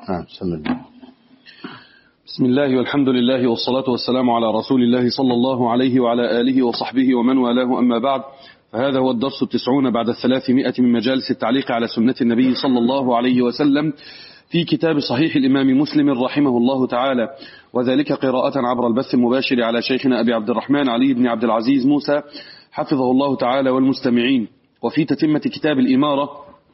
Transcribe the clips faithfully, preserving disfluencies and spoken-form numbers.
نعم بسم الله. بسم الله والحمد لله والصلاة والسلام على رسول الله صلى الله عليه وعلى آله وصحبه ومن والاه، أما بعد، فهذا هو الدرس التسعون بعد الثلاثمائة من مجالس التعليق على سنة النبي صلى الله عليه وسلم في كتاب صحيح الإمام مسلم رحمه الله تعالى، وذلك قراءة عبر البث المباشر على شيخنا أبي عبد الرحمن علي بن عبد العزيز موسى حفظه الله تعالى والمستمعين. وفي تتمة كتاب الإمارة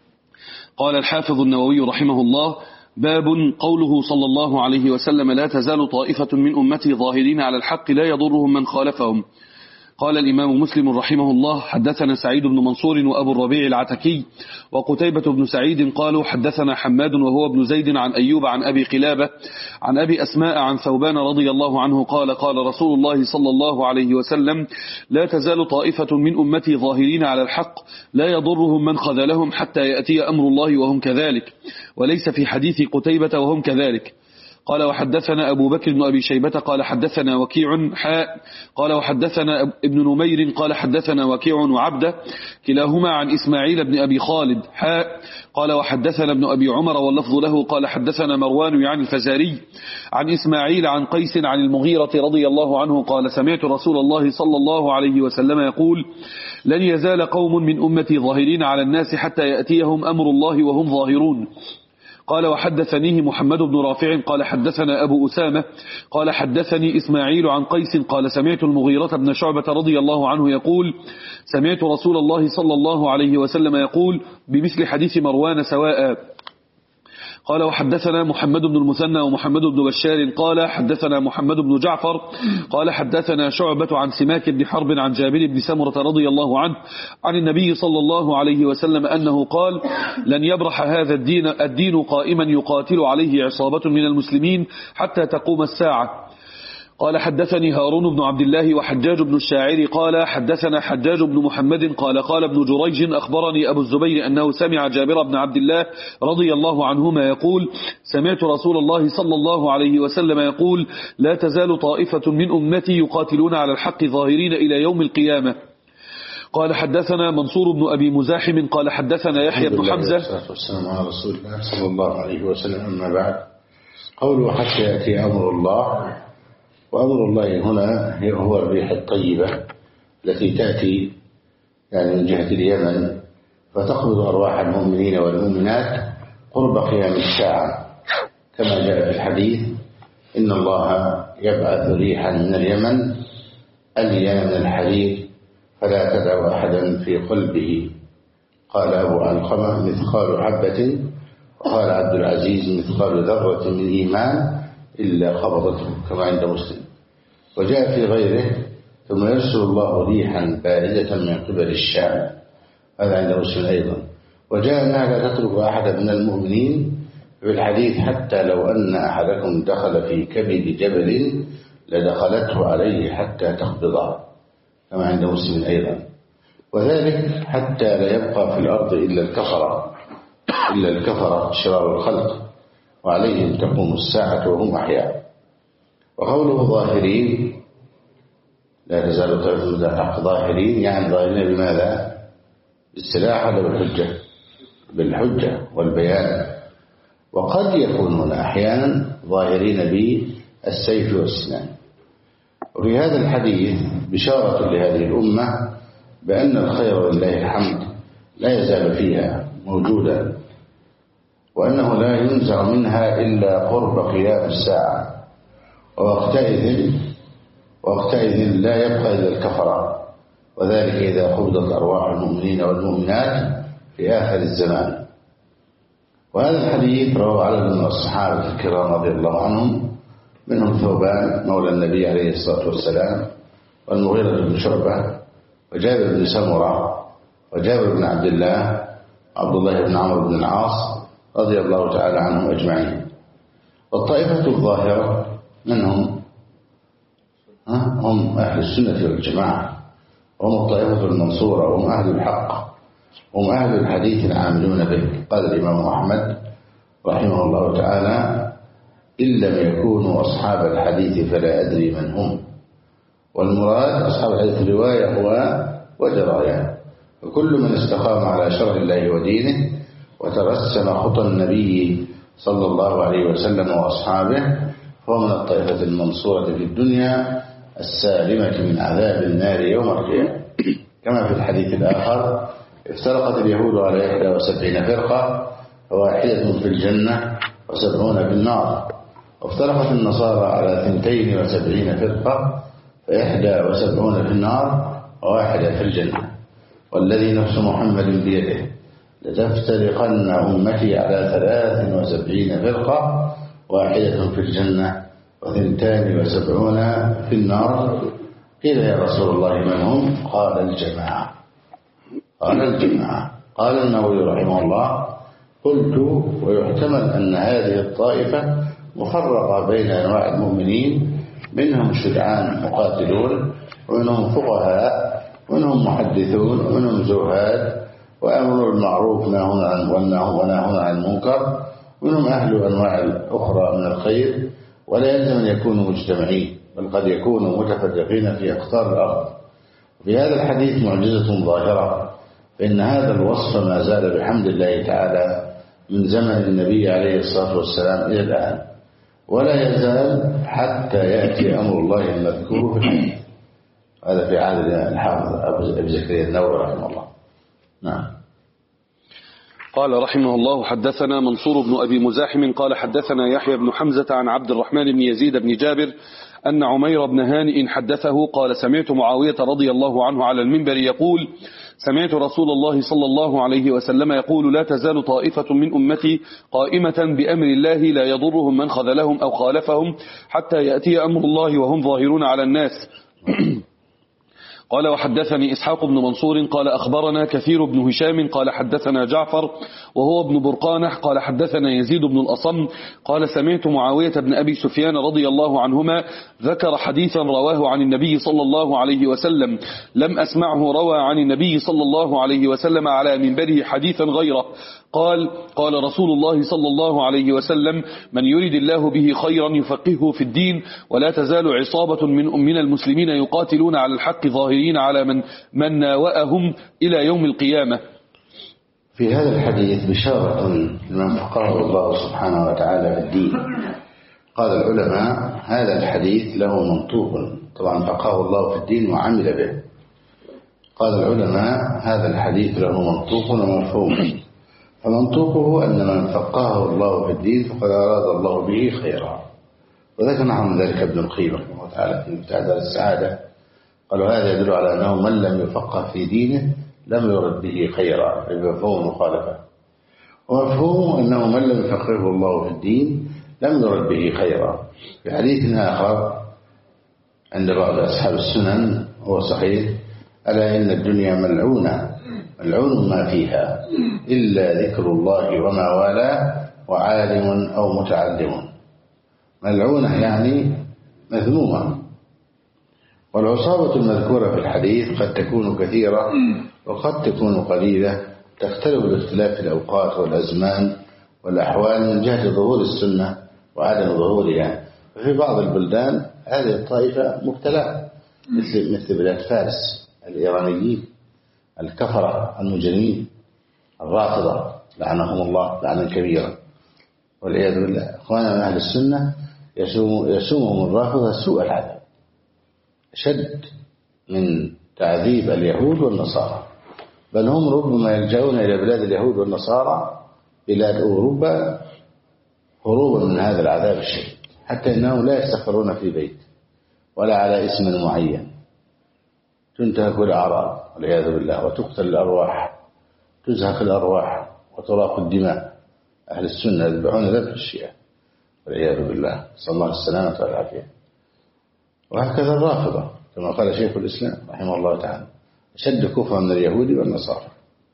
قال الحافظ النووي رحمه الله: باب قوله صلى الله عليه وسلم: لا تزال طائفة من أمتي ظاهرين على الحق لا يضرهم من خالفهم. قال الإمام مسلم رحمه الله: حدثنا سعيد بن منصور وأبو الربيع العتكي وقتيبة بن سعيد قالوا حدثنا حماد وهو ابن زيد عن أيوب عن أبي قلابة عن أبي أسماء عن ثوبان رضي الله عنه قال: قال رسول الله صلى الله عليه وسلم: لا تزال طائفة من أمتي ظاهرين على الحق لا يضرهم من خذلهم حتى يأتي أمر الله وهم كذلك. وليس في حديث قتيبة وهم كذلك. قال: وحدثنا أبو بكر بن أبي شيبة قال حدثنا وكيع حاء قال وحدثنا ابن نمير قال حدثنا وكيع وعبده كلاهما عن إسماعيل بن أبي خالد حاء قال وحدثنا ابن أبي عمر واللفظ له قال حدثنا مروان يعني الفزاري عن إسماعيل عن قيس عن المغيرة رضي الله عنه قال: سمعت رسول الله صلى الله عليه وسلم يقول: لن يزال قوم من أمتي ظاهرين على الناس حتى يأتيهم أمر الله وهم ظاهرون. قال: وحدثنيه محمد بن رافع قال حدثنا أبو أسامة قال حدثني إسماعيل عن قيس قال: سمعت المغيرة بن شعبة رضي الله عنه يقول: سمعت رسول الله صلى الله عليه وسلم يقول بمثل حديث مروان سواء. قال: وحدثنا محمد بن المثنى ومحمد بن بشار قال حدثنا محمد بن جعفر قال حدثنا شعبة عن سماك بن حرب عن جابر بن سمرة رضي الله عنه عن النبي صلى الله عليه وسلم أنه قال: لن يبرح هذا الدين الدين قائما يقاتل عليه عصابة من المسلمين حتى تقوم الساعة. قال: حدثني هارون بن عبد الله وحجاج بن الشاعر قال حدثنا حجاج بن محمد قال قال ابن جريج أخبرني أبو الزبير أنه سمع جابر بن عبد الله رضي الله عنهما يقول: سمعت رسول الله صلى الله عليه وسلم يقول: لا تزال طائفة من أمتي يقاتلون على الحق ظاهرين إلى يوم القيامة. قال: حدثنا منصور بن أبي مزاحم قال حدثنا يحيى بن حمزة. والسلام على رسول الله صلى الله عليه وسلم. أما بعد، قوله حتى يأتي أمر الله، وأمر الله هنا هو الريح الطيبة التي تأتي يعني من جهة اليمن فتقبض أرواح المؤمنين والمؤمنات قرب قيام الساعة، كما جاء في الحديث: إن الله يبعث ريحا من اليمن ألين من الحديد فلا تدع أحدا في قلبه. قال أبو علقمة: مثقال حبة. وقال عبد العزيز: مثقال ذرة من إيمان إلا قبضته، كما عند مسلم. وجاء في غيره: ثم يرسل الله ريحا باردة من قبل الشام، هذا عند مسلم أيضا. وجاء أنها لا تترك أحدا من المؤمنين في الحديث: حتى لو أن أحدكم دخل في كبد جبل لدخلته عليه حتى تقبضه، كما عند مسلم أيضا. وذلك حتى لا يبقى في الأرض إلا الكفرة إلا الكفرة شرار الخلق، وعليهم تقوم الساعة وهم أحياء. وقوله ظاهرين، لا تزال طائفة من الحق ظاهرين، يعني ظاهرين بماذا؟ بالسلاح ولا بالحجة؟ بالحجة والبيان. وقد يكونون أحيانا ظاهرين بالسيف والسنان. وفي هذا الحديث بشارة لهذه الأمة بأن الخير ولله الحمد لا يزال فيها موجودا، وأنه لا ينزع منها إلا قرب قيام الساعة. ووقتئذ وقتئذ لا يبقى إلا الكفرة، وذلك إذا قبضت أرواح المؤمنين والمؤمنات في آخر الزمان. وهذا الحديث رواه عدد من الصحابة الكرام رضي الله عنهم، منهم ثوبان مولى النبي عليه الصلاة والسلام، والمغيرة بن شعبة، وجابر بن سمرة، وجابر بن عبد الله، عبد الله بن عمرو بن العاص رضي الله تعالى عنهم أجمعين. والطائفة الظاهرة منهم هم أهل السنة والجماعة، هم الطائفة المنصورة، وهم أهل الحق، هم أهل الحديث العاملون به. قال الإمام أحمد رحمه الله تعالى: إن لم يكونوا أصحاب الحديث فلا أدري من هم. والمراد أصحاب الحديث الرواية هو ودراية، وكل من استقام على شرع الله ودينه وترسم خطى النبي صلى الله عليه وسلم وأصحابه، هو من الطائفة المنصورة في الدنيا السالمة من عذاب النار يوم القيامة. كما في الحديث الآخر: افترقت اليهود على إحدى وسبعين فرقة، واحدة في الجنة وسبعون في النار، وافترقت النصارى على ثنتين وسبعين فرقة، فإحدى وسبعون في النار وواحدة في الجنة، والذي نفس محمد بيده لتفترقن أمتي على ثلاث وسبعين فرقة، واحدة في الجنة وثنتان وسبعون في النار. قيل: يا رسول الله من هم؟ قال: الجماعة. قال: الجماعة. قال النووي رحمه الله: قلت: ويحتمل أن هذه الطائفة مفرقة بين أنواع المؤمنين، منهم شجعان مقاتلون، ومنهم فقهاء، ومنهم محدثون، ومنهم زهاد، وأمر بالمعروف ونهون عن المنكر، ومنهم أهل أنواع أخرى من الخير، ولا يلزم أن يكونوا مجتمعين، بل قد يكونوا متفرقين في أقطار الأرض. في هذا الحديث معجزة ظاهرة، فإن هذا الوصف ما زال بحمد الله تعالى من زمن النبي عليه الصلاة والسلام إلى الآن، ولا يزال حتى يأتي أمر الله المذكور في الحديث. هذا في عهد الحافظ أبو زكريا النووي رحمه الله. نعم. قال رحمه الله: حدثنا منصور بن أبي مزاحم قال حدثنا يحيى بن حمزة عن عبد الرحمن بن يزيد بن جابر أن عمير بن هانئ حدثه قال: سمعت معاوية رضي الله عنه على المنبر يقول: سمعت رسول الله صلى الله عليه وسلم يقول: لا تزال طائفة من أمتي قائمة بأمر الله لا يضرهم من خذلهم أو خالفهم حتى يأتي أمر الله وهم ظاهرون على الناس. قال: وحدثني إسحاق بن منصور قال أخبرنا كثير بن هشام قال حدثنا جعفر وهو ابن برقانة قال حدثنا يزيد بن الأصم قال: سمعت معاوية بن أبي سفيان رضي الله عنهما ذكر حديثا رواه عن النبي صلى الله عليه وسلم لم أسمعه روى عن النبي صلى الله عليه وسلم على منبره حديثا غيره. قال: قال رسول الله صلى الله عليه وسلم: من يريد الله به خيرا يفقهه في الدين، ولا تزال عصابة من من المسلمين يقاتلون على الحق ظاهرين على من من ناوأهم إلى يوم القيامة. في هذا الحديث بشارة لمن فقهه الله سبحانه وتعالى في الدين. قال العلماء: هذا الحديث له منطوق، طبعا فقهه الله في الدين وعمل به. قال العلماء: هذا الحديث له منطوق ومفهوم. فمنطوقه أن من فقهه الله في الدين فقد أراد الله به خيرا، وذكر عن ذلك ابن القيم رحمه الله تعالى في مفتاح دار السعادة. قالوا: هذا يدل على أنه من لم يفقه في دينه لم يرد به خيرا، بمفهوم مخالفة. ومفهوم أنه من لم يفقهه الله في الدين لم يرد به خيرا. في حديث آخر عند بعض أصحاب السنن هو صحيح: ألا إن الدنيا ملعونة ملعون ما فيها إلا ذكر الله وما والاه وعالم أو متعلم. ملعونة يعني مذمومة. والعصابة المذكورة في الحديث قد تكون كثيرة وقد تكون قليلة، تختلف باختلاف الأوقات والأزمان والأحوال من جهة ظهور السنة وعدم ظهورها. ففي بعض البلدان هذه الطائفة مبتلى، مثل مثل بلاد فارس، الإيرانيين الكفرة المجرمين الرافضة لعنهم الله لعنا كبيرا والعياذ بالله. أخوانا من أهل السنة يسومهم الرافضة سوء العذاب، شد من تعذيب اليهود والنصارى، بل هم ربما يلجؤون إلى بلاد اليهود والنصارى بلاد أوروبا هروبا من هذا العذاب الشديد، حتى إنهم لا يستقرون في بيت ولا على اسم معين، تنتهك الأعراض والعياذ بالله، وتقتل الأرواح، تزهق الأرواح وتراق الدماء. أهل السنة يذبحون ذبح الشيعة والعياذ بالله، صلى الله السلامة والعافية. وهكذا الرافضة كما قال شيخ الإسلام رحمه الله تعالى: أشد كفرا من اليهود والنصارى.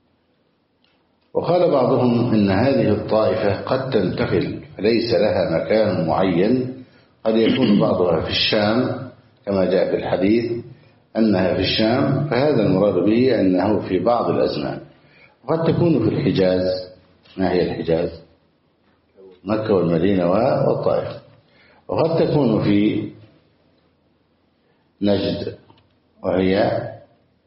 وقال بعضهم إن هذه الطائفة قد تنتقل فليس لها مكان معين، قد يكون بعضها في الشام كما جاء في الحديث أنها في الشام، فهذا المراد به أنه في بعض الأزمان. وقد تكون في الحجاز. ما هي الحجاز؟ مكة والمدينة والطائف. وقد تكون في نجد وهي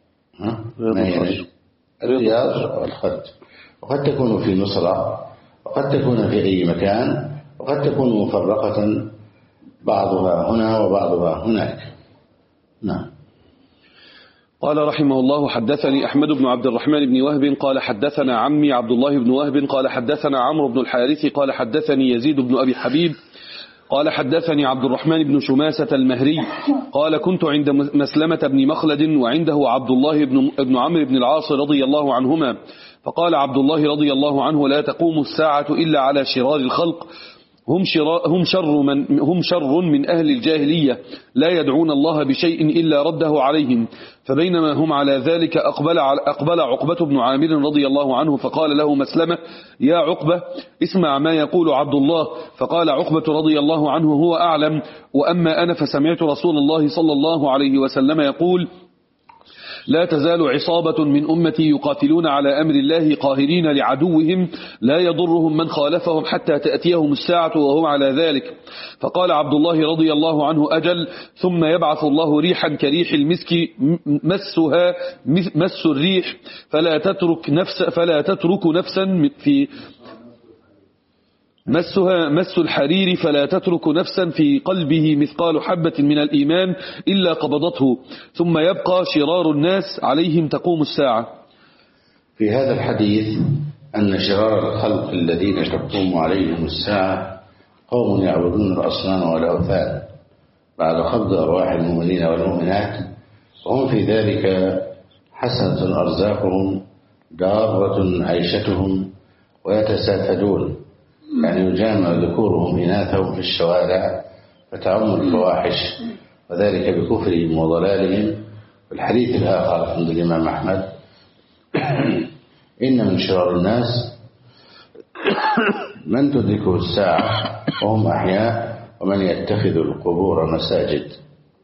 ما هي نجد؟ الرياض والخد. وقد تكون في مصر، وقد تكون في أي مكان، وقد تكون مفرقة بعضها هنا وبعضها هناك. نعم. قال رحمه الله: حدثني أحمد بن عبد الرحمن بن وهب قال حدثنا عمي عبد الله بن وهب قال حدثنا عمرو بن الحارث قال حدثني يزيد بن أبي حبيب قال حدثني عبد الرحمن بن شماسة المهري قال كنت عند مسلمة بن مخلد وعنده عبد الله بن, بن عمرو بن العاص رضي الله عنهما، فقال عبد الله رضي الله عنه: لا تقوم الساعة إلا على شرار الخلق، هم, هم, شر من هم شر من أهل الجاهلية، لا يدعون الله بشيء إلا رده عليهم. فبينما هم على ذلك أقبل, أقبل عقبة بن عامر رضي الله عنه فقال له مسلمة: يا عقبة، اسمع ما يقول عبد الله. فقال عقبة رضي الله عنه: هو أعلم، وأما أنا فسمعت رسول الله صلى الله عليه وسلم يقول: لا تزال عصابة من أمتي يقاتلون على أمر الله قاهرين لعدوهم لا يضرهم من خالفهم حتى تأتيهم الساعة وهم على ذلك. فقال عبد الله رضي الله عنه: أجل، ثم يبعث الله ريحا كريح المسك مسها مس الريح فلا تترك نفس فلا تترك نفسا في مسها مس الحرير فلا تترك نفسا في قلبه مثقال حبة من الإيمان إلا قبضته، ثم يبقى شرار الناس عليهم تقوم الساعة. في هذا الحديث أن شرار الخلق الذين تقوم عليهم الساعة قوم يعبدون الأصنام والأوثان بعد قبض أرواح المؤمنين والمؤمنات، وهم في ذلك حسنة أرزاقهم دارة عيشتهم ويتسافدون، يعني يجامع ذكورهم إناثهم في الشوارع فتعم الفواحش، وذلك بكفرهم وضلالهم. في الحديث الآخر عند الإمام أحمد: إن من شرار الناس من تدركه الساعة وهم أحياء ومن يتخذ القبور مساجد.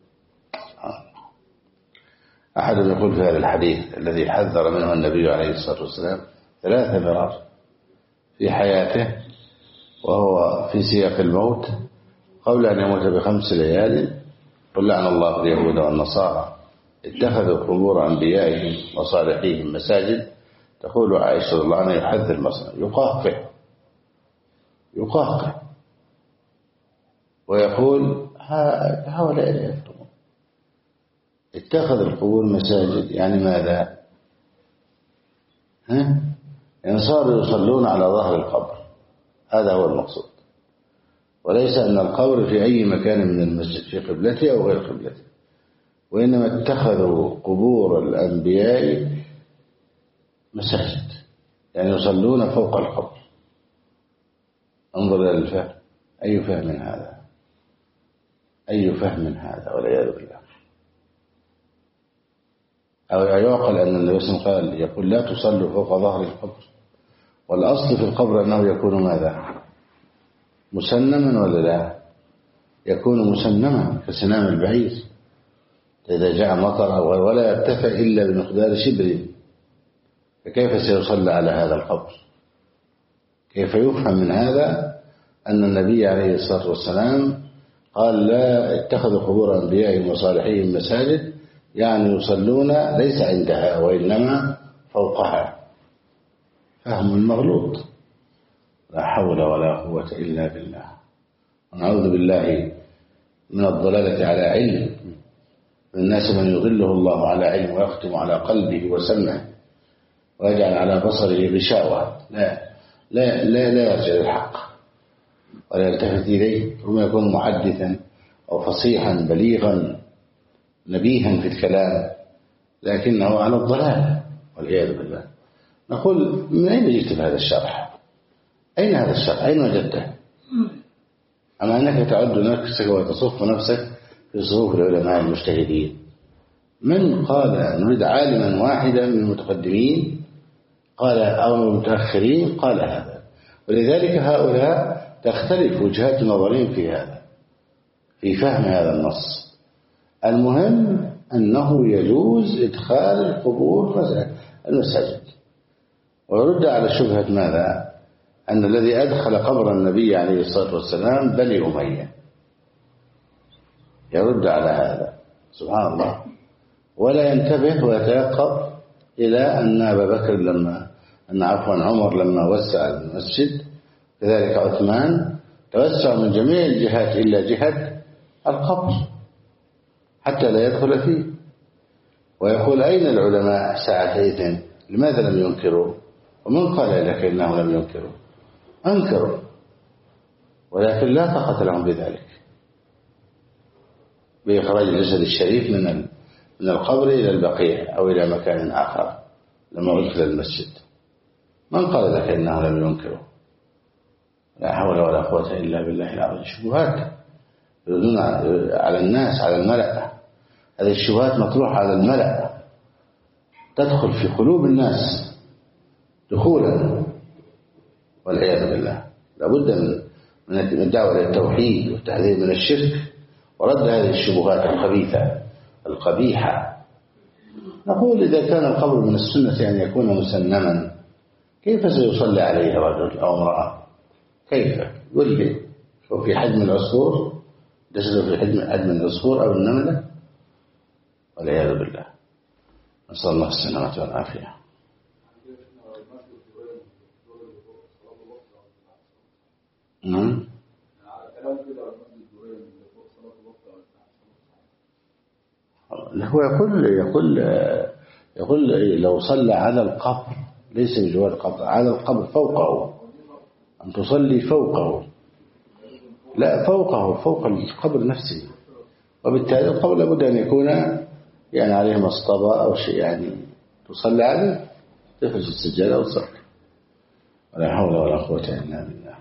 أحد يقول في هذا الحديث الذي حذر منه النبي عليه الصلاة والسلام ثلاث مرات في حياته وهو في سياق الموت قبل أن يموت بخمس ليال: قل لعن الله اليهود والنصارى اتخذوا قبور أنبيائهم وصالحيهم مساجد. تقول عائشة رضي الله عنها: يحذر مصر، يقهقه يقهقه ويقول: هؤلاء لا يفهمون، اتخذ القبور مساجد يعني ماذا؟ ها؟ يعني صاروا يصلون على ظهر القبر، هذا هو المقصود، وليس أن القبر في أي مكان من المسجد في قبلته أو غير قبلته، وإنما اتخذوا قبور الأنبياء مساجد، يعني يصلون فوق القبر. انظر إلى الفهم، أي فهم هذا؟ أي فهم هذا؟ والعياذ بالله. أو يعقل أن النبي صلى الله عليه وسلم قال يقول: لا تصلوا فوق ظهر القبر، والأصل في القبر أنه يكون ماذا؟ مسنما ولا لا؟ يكون مسنما كسنام البعير إذا جاء مطر أو غير، ولا يرتفع إلا بمقدار شبر، فكيف سيصلى على هذا القبر؟ كيف يفهم من هذا أن النبي عليه الصلاة والسلام قال: لا اتخذوا قبور أنبيائهم وصالحيهم مساجد، يعني يصلون ليس عندها وإنما فوقها؟ فهم مغلوط، لا حول ولا قوة إلا بالله. ونعوذ بالله من الضلالة على علم، من الناس من يضله الله على علم ويختم على قلبه وسمعه ويجعل على بصره غشاوة، لا لا لا لا يرجع الحق ولا يلتفت إليه، ثم يكون محدثا أو فصيحا بليغا نبيها في الكلام، لكنه على الضلال والعياذ بالله. نقول: من أين جئت بهذا الشرح؟ أين هذا الشرح؟ أين وجدته؟ أما أنك تعد نفسك وتصف نفسك في صفوف العلماء المجتهدين. من قال نريد عالما واحدا من المتقدمين قال أو من المتأخرين قال هذا؟ ولذلك هؤلاء تختلف وجهات نظرهم في هذا، في فهم هذا النص. المهم أنه يجوز إدخال القبور المساجد. ويرد على شبهة ماذا؟ أن الذي أدخل قبر النبي عليه الصلاة والسلام بني أمية، يرد على هذا سبحان الله، ولا ينتبه ويتيقظ إلى أن أبا بكر لما أن عفوا عمر لما وسع المسجد كذلك عثمان توسع من جميع الجهات إلا جهة القبر حتى لا يدخل فيه. ويقول أين العلماء ساعتئذ لماذا لم ينكروا؟ ومن قال لك إنه لم ينكروا؟ أنكروا ولكن لا طاقة لهم بذلك، بإخراج الجسد الشريف من من القبر إلى البقيع أو إلى مكان آخر لما أدخل المسجد. من قال لك إنه لم ينكروا؟ لا حول ولا قوة إلا بالله العظيم. شبهات يردون على الناس على الملأ، هذه الشبهات مطروحة على الملأ تدخل في قلوب الناس دخولا والعياذ بالله. لابد من الدعوة إلى التوحيد والتحذير من الشرك ورد هذه الشبهات الخبيثة القبيحة. نقول إذا كان القبر من السنة أن يكون مسنما، كيف سيصلي عليه رجل أو امرأة؟ كيف؟ قل لي، وفي حجم العصفور جسده في حجم حجم العصفور أو النملة، والعياذ بالله. نسأل الله السلامة والعافية. نعم. هو يقول يقول يقول لو صلى على القبر ليس بجوار القبر، على القبر فوقه، أن تصلي فوقه، لا فوقه فوق القبر نفسه. وبالتالي القبر لابد أن يكون يعني عليه مصطبة أو شيء يعني تصلي عليه، تفرج السجادة وتصلي، ولا حول ولا قوة إلا بالله.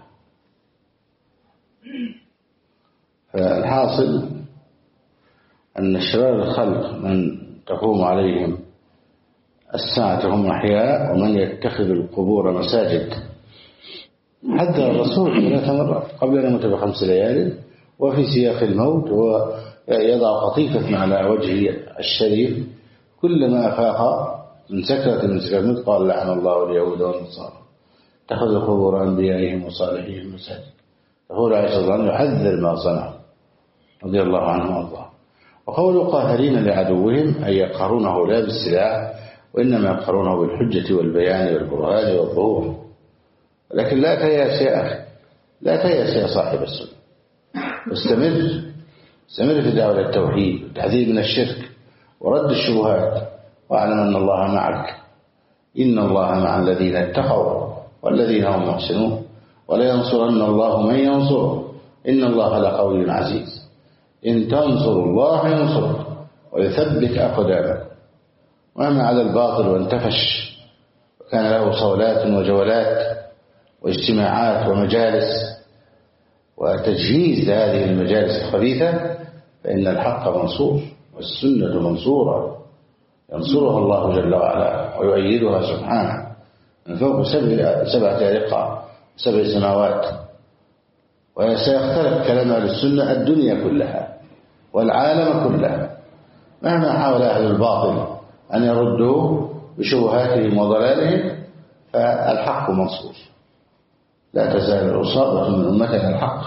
فالحاصل أن شرار الخلق من تقوم عليهم الساعة هم أحياء ومن يتخذ القبور مساجد. حذر الرسول ثلاث مرات قبل أن يموت بخمس ليال وفي سياق الموت، ويضع قطيفة على وجهه الشريف كلما أفاق من سكرة من سكرة الموت قال لعن الله اليهود والنصارى اتخذوا قبور أنبيائهم وصالحين مساجد. يقول عائشة رضي الله عنها يحذر ما صنعوا رضي الله عنه وارضاه. وقولوا قاهرين لعدوهم أي يقهرونه لا بالسلاح وإنما يقهرونه بالحجة والبيان والبرهان والظهور. لكن لا تيأس يا أخي، لا تيأس يا صاحب السنة، واستمر استمر في دعوة التوحيد والتحذير من الشرك ورد الشبهات، واعلم أن الله معك، إن الله مع الذين اتقوا والذين هم محسنون، ولا ينصرن الله من ينصره إن الله لقوي عزيز. إن تنصروا الله ينصركم ويثبت أقدامكم. وأما على الباطل وانتفش وكان له صولات وجولات واجتماعات ومجالس وتجهيز هذه المجالس الخبيثة، فإن الحق منصور والسنة منصورة ينصرها الله جل وعلا ويؤيدها سبحانه من فوق سبع سبعة رقع سبع سماوات. وسيختلف كلام أهل السنة الدنيا كلها والعالم كلها مهما حاول أهل الباطل أن يردوا بشبهاتهم وضلالهم، فالحق منصور. لا تزال العصابة من أمتنا الحق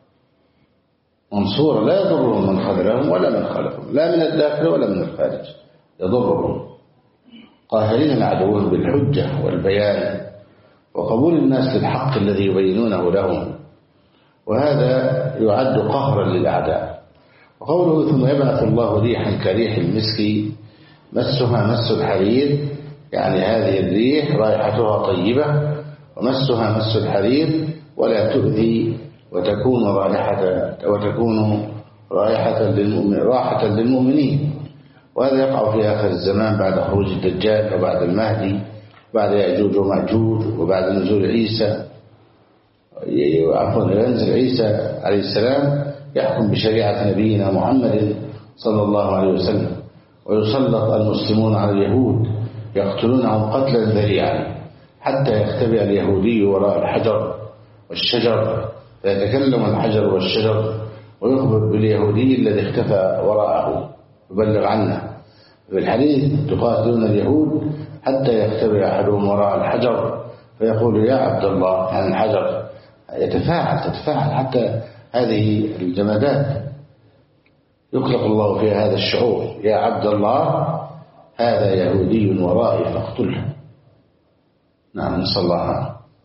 منصورة لا يضرهم من خذلهم ولا من خالفهم، لا من الداخل ولا من الخارج يضرهم، قاهرين عدوهم بالحجة والبيان وقبول الناس للحق الذي يبينونه لهم، وهذا يعد قهرا للأعداء. وقوله ثم يبعث الله ريحا كريح المسك مسها مس الحرير، يعني هذه الريح رائحتها طيبة ومسها مس الحرير ولا تؤذي وتكون رائحة وتكون رائحة للمؤمن راحة للمؤمنين. وهذا يقع في آخر الزمان بعد خروج الدجال وبعد المهدي وبعد يأجوج ومأجوج وبعد نزول عيسى، عفوا ينزل عيسى عليه السلام يحكم بشريعة نبينا محمد صلى الله عليه وسلم، ويسلط المسلمون على اليهود يقتلونهم قتلا ذريعا حتى يختبئ اليهودي وراء الحجر والشجر فيتكلم الحجر والشجر ويخبر باليهودي الذي اختفى وراءه يبلغ عنه. في الحديث تقاتلون اليهود حتى يختبئ أحدهم وراء الحجر فيقول يا عبد الله عن الحجر، يتفاعل تتفاعل حتى هذه الجمادات يخلق الله فيها هذا الشعور، يا عبد الله هذا يهودي ورائي فاقتله. نعم نسأل الله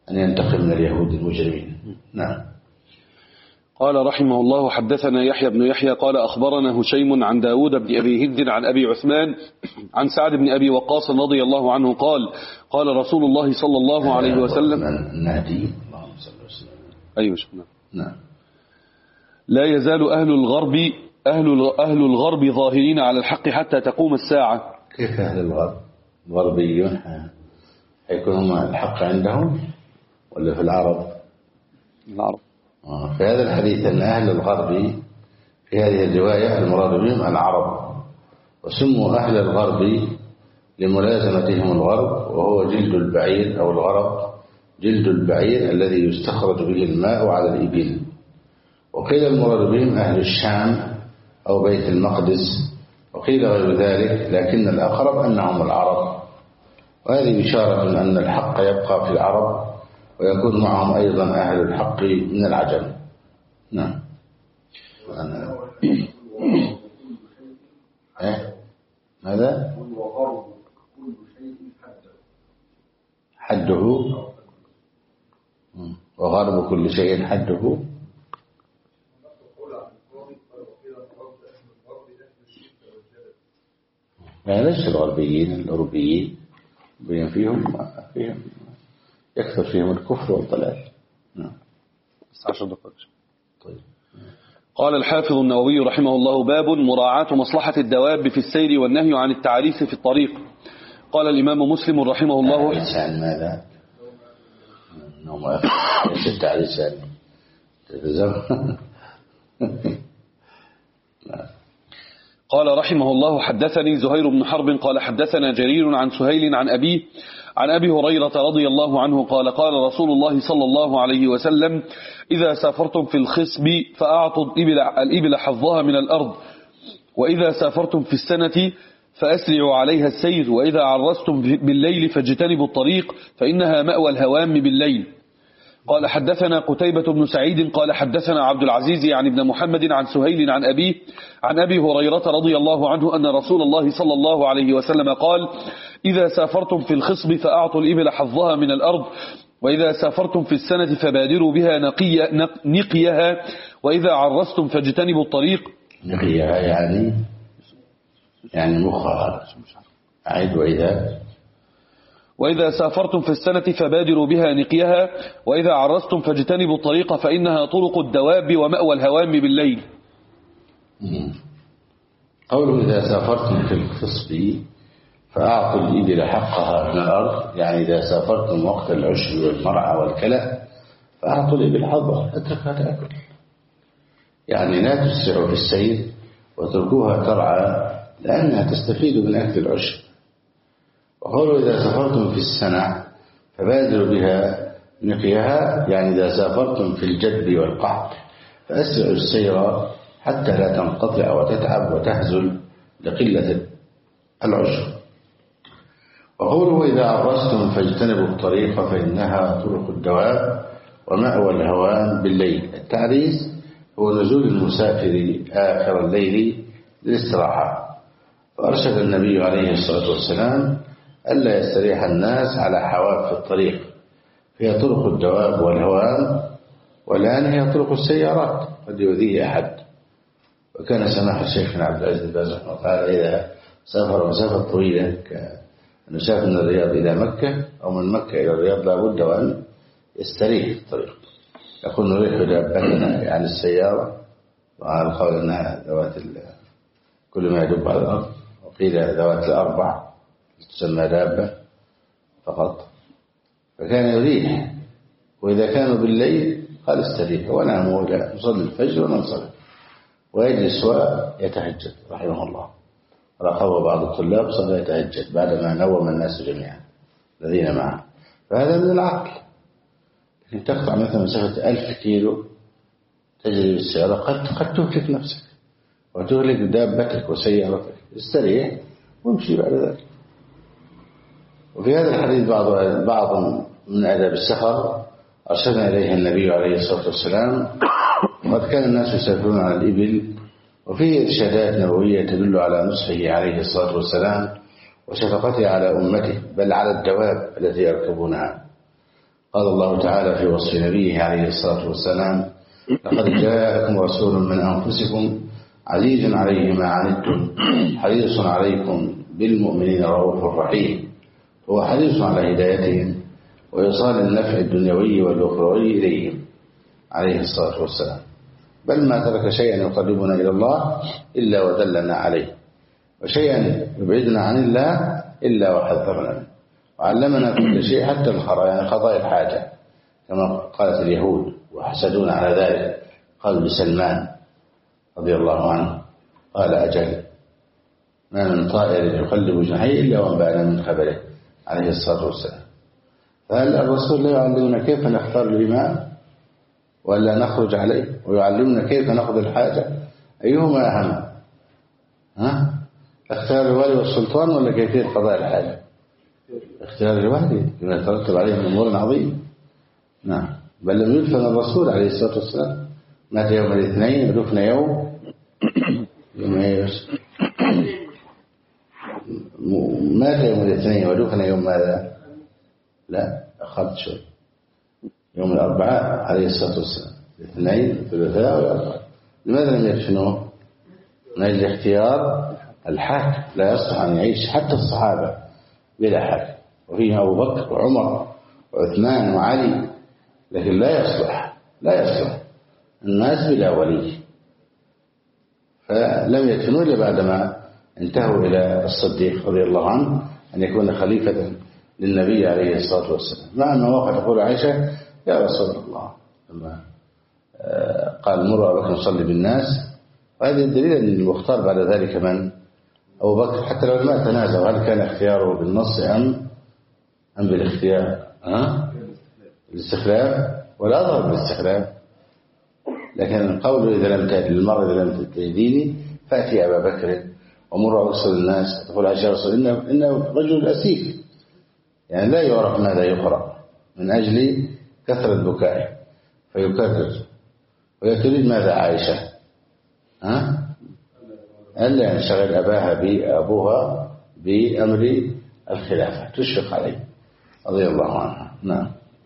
أن ينتقم من اليهود المجرمين. نعم. قال رحمه الله: حدثنا يحيى بن يحيى قال أخبرنا هشيم عن داود بن أبي هند عن أبي عثمان عن سعد بن أبي وقاص رضي الله عنه قال قال رسول الله صلى الله عليه وسلم النادي اللهم صل وسلم. أيوة شكرا. نعم. لا يزال أهل الغرب أهل أهل الغرب ظاهرين على الحق حتى تقوم الساعة. كيف أهل الغرب؟ الغربيون هيكون هم الحق عندهم ولا في العرب؟ العرب. في هذا الحديث أن أهل الغرب في هذه الرواية المراد بهم العرب، وسموا أهل الغرب لملازمتهم الغرب، وهو جلد البعير أو الغرب جلد البعير الذي يستخرج به الماء على الإبل. وقيل المراد بهم أهل الشام أو بيت المقدس، وقيل غير ذلك، لكن الأقرب أنهم العرب. وهذه إشارة أن الحق يبقى في العرب ويكون معهم أيضا أهل الحق من العجم. نعم. أنا... إيه؟ ماذا؟ حده وغرب كل شيء حده. لا ليس الغربيين، الأوروبيين بين فيهم فيهم يكثر فيهم الكفر والضلال. نعم. عشر دقائق. طيب. قال الحافظ النووي رحمه الله: باب مراعاة مصلحة الدواب في السير والنهي عن التعريس في الطريق. قال الإمام مسلم رحمه الله: عن ماذا؟ نوم ايش التعريس يعني؟ قال رحمه الله: حدثني زهير بن حرب قال حدثنا جرير عن سهيل عن أبيه عن أبي هريرة رضي الله عنه قال قال رسول الله صلى الله عليه وسلم: إذا سافرتم في الخصب فأعطوا الإبل, الإبل حظها من الأرض، وإذا سافرتم في السنة فأسرعوا عليها السير، وإذا عرستم بالليل فاجتنبوا الطريق فإنها مأوى الهوام بالليل. قال حدثنا قتيبة بن سعيد قال حدثنا عبد العزيز عن ابن محمد عن سهيل عن أبيه عن أبي هريرة رضي الله عنه أن رسول الله صلى الله عليه وسلم قال: إذا سافرتم في الخصب فأعطوا الإبل حظها من الأرض، وإذا سافرتم في السنة فبادروا بها نقي نقيها، وإذا عرستم فاجتنبوا الطريق. نقيها يعني يعني مخها أعيد. وإذا وإذا سافرتم في السنة فبادروا بها نقيها، وإذا عرستم فاجتنبوا الطريق فإنها طرق الدواب ومأوى الهوام بالليل. قوله إذا سافرتم في الخصب فأعطوا الإبل حقها من الأرض، يعني إذا سافرتم وقت العشر والمرعى والكلى فأعطوا الإبل حظها، اتركها تأكل، يعني لا تسرعوا في السير وتركوها ترعى لأنها تستفيد من أكل العشر. وقالوا إذا سافرتم في السنة فبادروا بها نقيها، يعني إذا سافرتم في الجدب والقحط فأسرعوا السير حتى لا تنقطع وتتعب وتهزل لقلة العشر. وقولوا إذا عرستم فاجتنبوا الطريق فإنها طرق الدواب ومأوى الهوام بالليل. التعريس هو نزول المسافر آخر الليل للاستراحة، فأرشد النبي عليه الصلاة والسلام ألا يستريح الناس على حواف الطريق، هي طرق الدواب والهوام، والآن هي طرق السيارات قد يؤذيه أحد. وكان سماحة الشيخ عبد العزيز بن باز رحمه الله تعالى إذا سافر مسافة طويلة كأن يسافر من الرياض إلى مكة أو من مكة إلى الرياض لابد وأن يستريح في الطريق، يقول نريح دابتنا يعني السيارة، وعلى القول أنها ذوات كل ما يدب على الأرض، وقيل ذوات الأربع تسمى دابة فقط، فكان يريح. وإذا كانوا بالليل قال استريحوا وناموا إلى نصلي الفجر وننصرف، ويجلس ويتهجد رحمه الله. راقبه بعض الطلاب صلى يتهجد بعدما نوم الناس جميعا الذين معه، فهذا من العقل. لكن تقطع مثلا مسافة ألف كيلو تجري بالسيارة قد قد تهلك نفسك وتهلك دابتك وسيارتك، استريح وامشي بعد ذلك. وفي هذا الحديث بعض بعض من آداب السفر أرشدنا إليه النبي عليه الصلاة والسلام. وقد كان الناس يسافرون على الإبل، وفيه إرشادات نبوية تدل على نصحه عليه الصلاة والسلام وشفقته على أمته، بل على الدواب التي يركبونها. قال الله تعالى في وصف نبيه عليه الصلاة والسلام: لقد جاءكم رسول من أنفسكم عزيز عليه ما عنتم حريص عليكم بالمؤمنين رؤوف رحيم. هو حريص على هدايتهم وإيصال النفع الدنيوي والأخروي إليهم عليه الصلاة والسلام، بل ما ترك شيئا يقربنا إلى الله إلا ودلنا عليه، وشيئا يبعدنا عن الله إلا وحذرنا منه، وعلمنا كل شيء حتى الخرا، يعني قضاء الحاجة، كما قالت اليهود وحسدون على ذلك. قالوا لسلمان رضي الله عنه قال: أجل ما من طائر يقلب جناحيه إلا وانبأنا من خبره عليه الصلاة والسلام. فهل الرسول لا يعلمنا كيف نختار الإمام ولا نخرج عليه، ويعلمنا كيف نأخذ الحاجة؟ أيهما أهم؟ ها؟ اختيار الوالي والسلطان ولا كيفية قضاء الحاجة؟ اختيار الوالي بما يترتب عليه من أمور عظيم. نعم، بل لم يدفن الرسول عليه الصلاة والسلام، مات يوم الاثنين ودفن يوم يوم ايش؟ مات يوم الاثنين ودفن يوم ماذا؟ لا أخذت شوي، يوم الأربعاء عليه الصلاة والسلام، الاثنين الثلاثاء والأربعاء. لماذا لم يدفنوه؟ من أجل اختيار الحاكم، لا يصلح أن يعيش حتى الصحابة بلا حاكم، وفيهم أبو بكر وعمر وعثمان وعلي، لكن لا يصلح لا يصلح الناس بلا ولي، فلم يدفنوا إلا بعدما انتهوا إلى الصديق رضي الله عنه أن يكون خليفة للنبي عليه الصلاة والسلام. مع أنه وقت تقول عائشة: يا رسول الله، لما قال: مر أبا بكر يصلي بالناس. وهذا الدليل أن المختار بعد ذلك من؟ أبو بكر، حتى لو ما تنازع هل كان اختياره بالنص أم أم بالاختيار؟ ها؟ الاستخلاف، ولا أظهر بالاستخلاف، لكن القول إذا لم تأتي للمرء إذا لم تأتيني فأتي أبا بكر ومر أوصل الناس. تقول عائشة: رسول إنه, إنه رجل أسيف، يعني لا يعرف ماذا يقرأ من أجل كثرة بكائه فيكرر. وهي تريد ماذا عائشة؟ ها؟ ألا ينشغل أباها بأبوها بأمر الخلافة، تشفق عليه رضي الله عنها. نعم.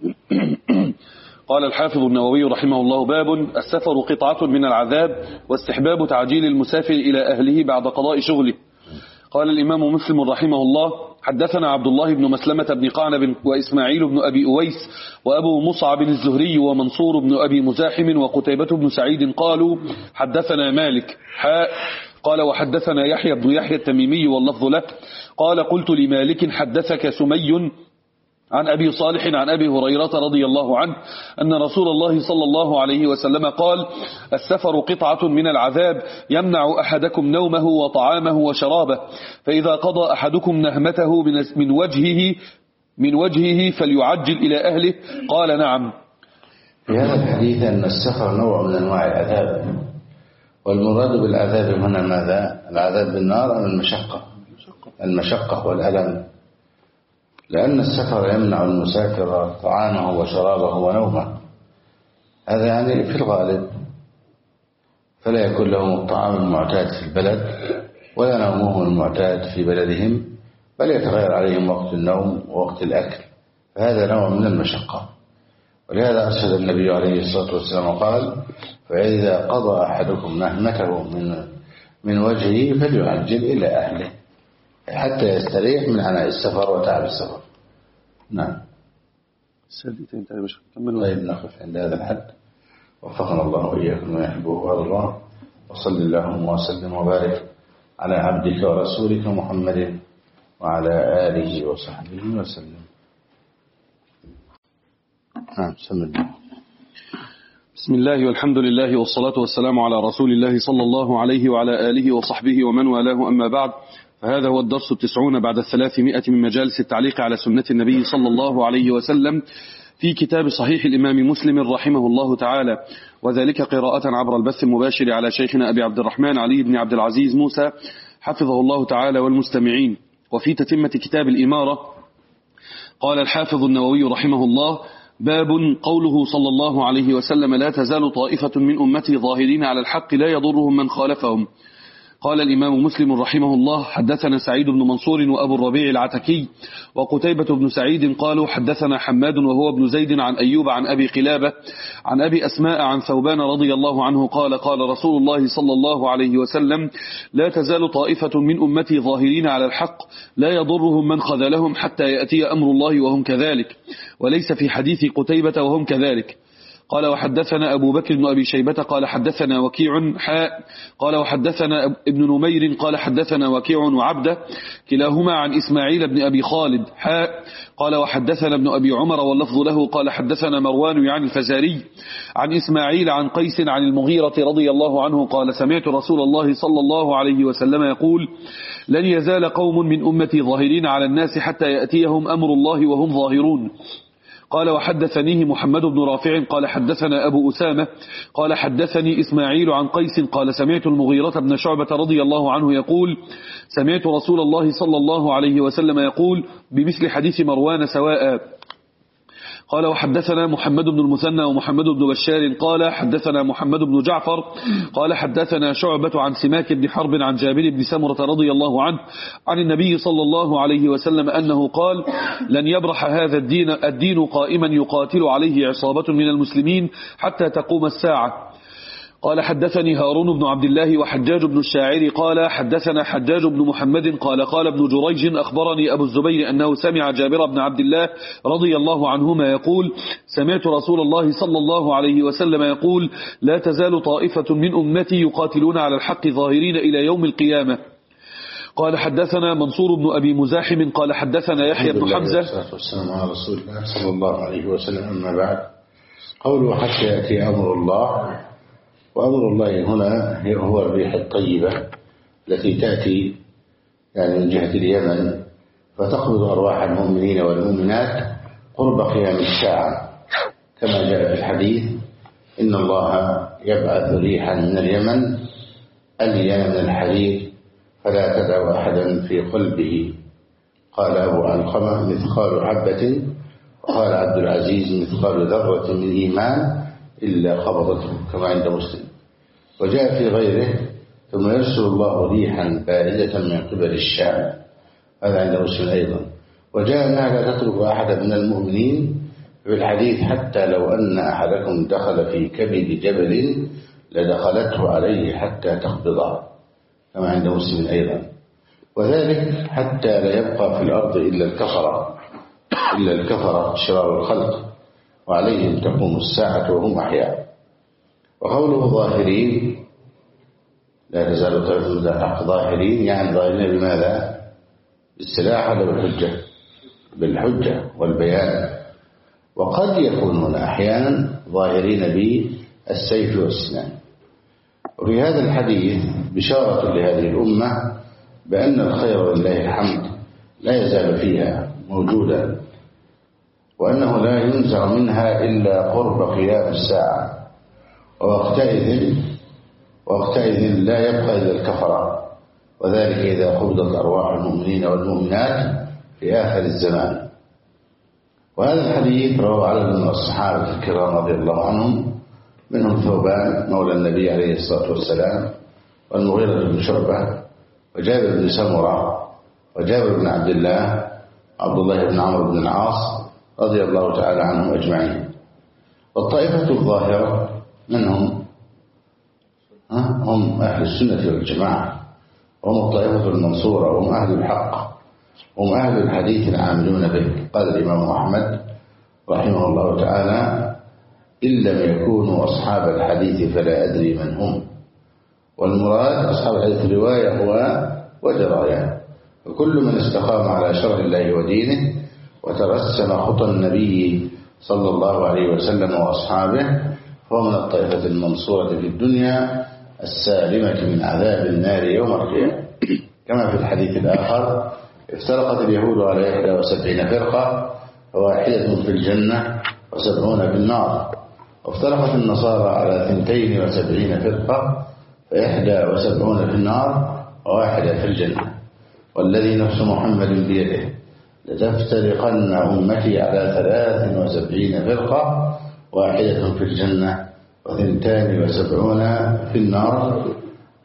قال الحافظ النووي رحمه الله: باب السفر قطعة من العذاب، واستحباب تعجيل المسافر إلى أهله بعد قضاء شغله. قال الإمام مسلم رحمه الله: حدثنا عبد الله بن مسلمة بن قعنب وإسماعيل بن أبي أويس وأبو مصعب الزهري ومنصور بن أبي مزاحم وقتيبة بن سعيد قالوا: حدثنا مالك حاء قال وحدثنا يحيى بن يحيى التميمي واللفظ له قال: قلت لمالك: حدثك سمي عن أبي صالح عن أبي هريرة رضي الله عنه أن رسول الله صلى الله عليه وسلم قال: السفر قطعة من العذاب يمنع أحدكم نومه وطعامه وشرابه، فإذا قضى أحدكم نهمته من وجهه من وجهه فليعجل إلى أهله. قال: نعم. في هذا الحديث أن السفر نوع من أنواع العذاب، والمراد بالعذاب هنا ماذا؟ العذاب بالنار أم المشقة؟ المشقة والألم، لأن السفر يمنع المسافر طعامه وشرابه ونومه، هذا يعني في الغالب، فلا يكون لهم الطعام المعتاد في البلد ولا نومهم المعتاد في بلدهم، بل يتغير عليهم وقت النوم ووقت الأكل، فهذا نوع من المشقة. ولهذا أرشد النبي عليه الصلاة والسلام وقال: فإذا قضى أحدكم نهمته من من وجهه فليعجل إلى أهله حتى يستريح من عناء السفر وتعب السفر. نعم. طيب نقف عند هذا الحد، وفقنا الله وإياكم ما يحبه الله، وصل اللهم وسلم وبارك على عبدك ورسولك محمد وعلى آله وصحبه وسلم. نعم. بسم الله. بسم الله والحمد لله والصلاة والسلام على رسول الله صلى الله عليه وعلى آله وصحبه ومن والاه، أما بعد، فهذا هو الدرس التسعون بعد الثلاثمائة من مجالس التعليق على سنة النبي صلى الله عليه وسلم في كتاب صحيح الإمام مسلم رحمه الله تعالى، وذلك قراءة عبر البث المباشر على شيخنا أبي عبد الرحمن علي بن عبد العزيز موسى حفظه الله تعالى والمستمعين. وفي تتمة كتاب الإمارة قال الحافظ النووي رحمه الله: باب قوله صلى الله عليه وسلم: لا تزال طائفة من أمتي ظاهرين على الحق لا يضرهم من خالفهم. قال الإمام مسلم رحمه الله: حدثنا سعيد بن منصور وأبو الربيع العتكي وقتيبة بن سعيد قالوا حدثنا حماد وهو ابن زيد عن أيوب عن أبي قلابة عن أبي أسماء عن ثوبان رضي الله عنه قال: قال رسول الله صلى الله عليه وسلم: لا تزال طائفة من أمتي ظاهرين على الحق لا يضرهم من خذلهم حتى يأتي أمر الله وهم كذلك. وليس في حديث قتيبة وهم كذلك. قال: وحدثنا أبو بكر بن أبي شيبة قال حدثنا وكيع حاء قال وحدثنا ابن نمير قال حدثنا وكيع وعبده كلاهما عن إسماعيل بن أبي خالد حاء قال وحدثنا ابن أبي عمر واللفظ له قال حدثنا مروان يعني الفزاري عن إسماعيل عن قيس عن المغيرة رضي الله عنه قال: سمعت رسول الله صلى الله عليه وسلم يقول: لن يزال قوم من أمتي ظاهرين على الناس حتى يأتيهم أمر الله وهم ظاهرون. قال: وحدثنيه محمد بن رافع قال حدثنا أبو أسامة قال حدثني إسماعيل عن قيس قال: سمعت المغيرة بن شعبة رضي الله عنه يقول: سمعت رسول الله صلى الله عليه وسلم يقول بمثل حديث مروان سواء. قال: وحدثنا محمد بن المثنى ومحمد بن بشار قال حدثنا محمد بن جعفر قال حدثنا شعبة عن سماك بن حرب عن جابر بن سمرة رضي الله عنه عن النبي صلى الله عليه وسلم أنه قال: لن يبرح هذا الدين, الدين قائما يقاتل عليه عصابة من المسلمين حتى تقوم الساعة. قال: حدثني هارون بن عبد الله وحجاج بن الشاعر قال حدثنا حجاج بن محمد قال قال ابن جريج أخبرني أبو الزبير أنه سمع جابر بن عبد الله رضي الله عنهما يقول: سمعت رسول الله صلى الله عليه وسلم يقول: لا تزال طائفة من أمتي يقاتلون على الحق ظاهرين إلى يوم القيامة. قال: حدثنا منصور بن أبي مزاحم قال حدثنا يحيى بن حمزة. والصلاة والسلام على رسول الله صلى الله عليه وسلم. أما بعد، قوله حتى يأتي أمر الله. وأمر الله هنا هو الريح الطيبة التي تأتي يعني من جهة اليمن فتقبض أرواح المؤمنين والمؤمنات قرب قيام الساعة، كما جاء في الحديث: إن الله يبعث ريحا من اليمن ألين من الحديد فلا تدع أحدا في قلبه. قال أبو علقمة: مثقال حبة. وقال عبد العزيز: مثقال ذرة من إيمان إلا قبضته، كما عند مسلم. وجاء في غيره: ثم يرسل الله ريحا باردة من قبل الشام، هذا عند مسلم أيضا. وجاء أنها لا تترك أحدا من المؤمنين في الحديث: حتى لو أن أحدكم دخل في كبد جبل لدخلته عليه حتى تقبضه، كما عند مسلم أيضا. وذلك حتى لا يبقى في الأرض إلا الكفرة إلا الكفرة شرار الخلق، وعليهم تقوم الساعة وهم أحياء. وقوله ظاهرين، لا تزال طائفة من الحق ظاهرين، يعني ظاهرين بماذا؟ بالسلاح ولا بالحجة؟ بالحجة والبيان. وقد يكونون أحيانا ظاهرين بالسيف والسنان. وفي هذا الحديث بشارة لهذه الأمة بأن الخير ولله الحمد لا يزال فيها موجودا، وأنه لا ينزع منها إلا قرب قيام الساعة. ووقتئذ وقتئذ لا يبقى إلا الكفرة، وذلك إذا قبضت أرواح المؤمنين والمؤمنات في آخر الزمان. وهذا الحديث رواه عدد من الصحابة الكرام رضي الله عنهم، منهم ثوبان مولى النبي عليه الصلاة والسلام، والمغيرة بن شعبة، وجابر بن سمرة، وجابر بن عبد الله، عبد الله بن عمرو بن العاص رضي الله تعالى عنهم أجمعين. والطائفة الظاهرة منهم هم أهل السنة والجماعة، هم الطائفة المنصورة، وهم أهل الحق، هم أهل الحديث العاملون به. قال الإمام أحمد رحمه الله تعالى: إن لم يكونوا أصحاب الحديث فلا أدري من هم. والمراد أصحاب الحديث الرواية هو ودراية، وكل من استقام على شرع الله ودينه وترسم خطى النبي صلى الله عليه وسلم وأصحابه هو من الطائفة المنصورة في الدنيا السالمة من عذاب النار يوم القيامة. كما في الحديث الآخر: افترقت اليهود على إحدى وسبعين فرقة فواحدة في الجنة وسبعون في النار، وافترقت النصارى على ثنتين وسبعين فرقة فإحدى وسبعون في النار وواحدة في الجنة. والذي نفس محمد بيده لتفترقن أمتي على ثلاث وسبعين فرقة واحدة في الجنة وثنتان وسبعون في النار،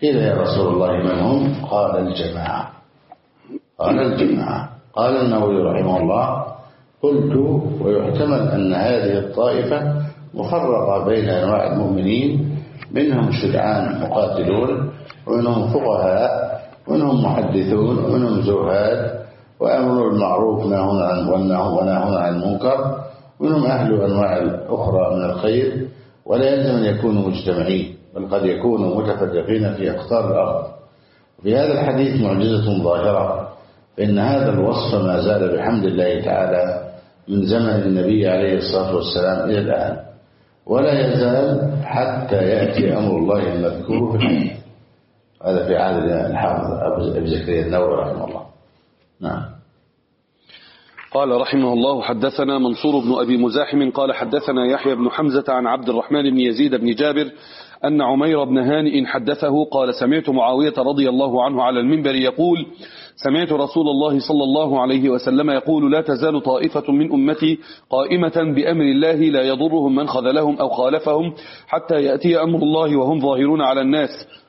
قيل يا رسول الله من هم؟ قال الجماعة قال الجماعة قال النووي رحمه الله قلت ويحتمل أن هذه الطائفة مفرقة بين أنواع المؤمنين، منهم شجعان مقاتلون، ومنهم فقهاء، ومنهم محدثون، ومنهم زهاد وأمر المعروف ونهون عن المنكر، ومنهم أهل أنواع الأخرى من الخير، ولا يلزم أن يكونوا مجتمعين، بل قد يكونوا متفرقين في أقطار الأرض. في هذا الحديث معجزة ظاهرة، فإن هذا الوصف ما زال بحمد الله تعالى من زمن النبي عليه الصلاة والسلام إلى الآن، ولا يزال حتى يأتي أمر الله المذكور في الحديث. هذا في عهد الحافظ أبو زكريا النووي رحمه الله. نعم. قال رحمه الله حدثنا منصور بن أبي مزاحم قال حدثنا يحيى بن حمزة عن عبد الرحمن بن يزيد بن جابر أن عمير بن هانئ حدثه قال سمعت معاوية رضي الله عنه على المنبر يقول سمعت رسول الله صلى الله عليه وسلم يقول لا تزال طائفة من أمتي قائمة بأمر الله لا يضرهم من خذلهم أو خالفهم حتى يأتي أمر الله وهم ظاهرون على الناس.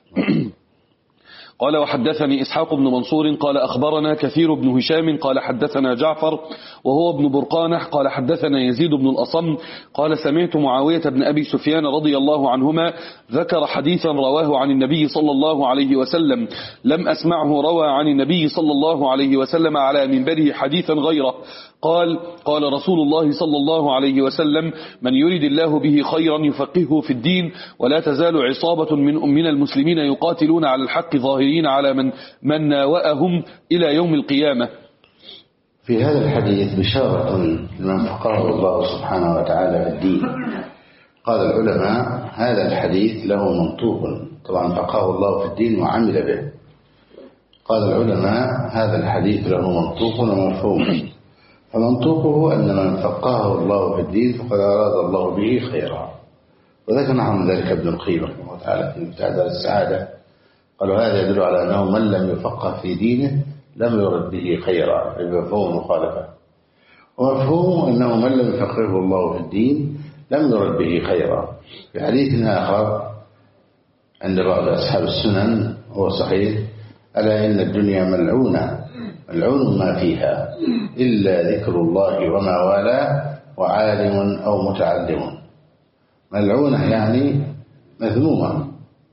قال وحدثني إسحاق بن منصور قال أخبرنا كثير بن هشام قال حدثنا جعفر وهو ابن برقانة قال حدثنا يزيد بن الأصم قال سمعت معاوية بن أبي سفيان رضي الله عنهما ذكر حديثا رواه عن النبي صلى الله عليه وسلم لم أسمعه روى عن النبي صلى الله عليه وسلم على منبره حديثا غيره. قال قال رسول الله صلى الله عليه وسلم من يريد الله به خيرا يفقهه في الدين ولا تزال عصابة من من المسلمين يقاتلون على الحق ظاهرين على من من ناوأهم إلى يوم القيامة. في هذا الحديث بشارة لمن فقهه الله سبحانه وتعالى في الدين. قال العلماء هذا الحديث له منطوق، طبعا فقهه الله في الدين وعمل به. قال العلماء هذا الحديث له منطوق ومفهوم، فمنطوقه أن من فقهه الله في الدين فقد أراد الله به خيرا، وذكر عن ذلك ابن القيم رحمه الله تعالى في مفتاح دار السعادة. قالوا هذا يدل على أنه من لم يفقه في دينه لم يرد به خيرا، بمفهوم مخالفة. ومفهوم أنه من لم يفقهه الله في الدين لم يرد به خيرا. في حديث آخر عند بعض أصحاب السنن هو صحيح ألا إن الدنيا ملعونة ملعون ما فيها إلا ذكر الله وما والاه وعالم أو متعلم. ملعونة يعني مذمومة.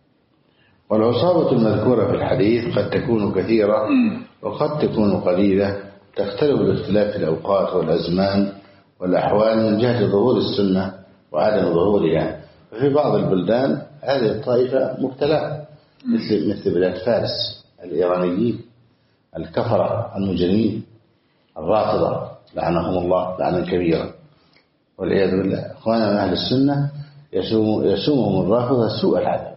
والعصابة المذكورة في الحديث قد تكون كثيرة وقد تكون قليلة، تختلف باختلاف الأوقات والأزمان والأحوال من جهة ظهور السنة وعدم ظهورها. ففي بعض البلدان هذه الطائفة مبتلى مثل مثل بلاد فارس، الإيرانيين الكفرة المجرمين الرافضة لعنهم الله لعنا كبيرا والعياذ بالله. أخوانا من أهل السنة يسوم يسومهم الرافضة سوء العذاب،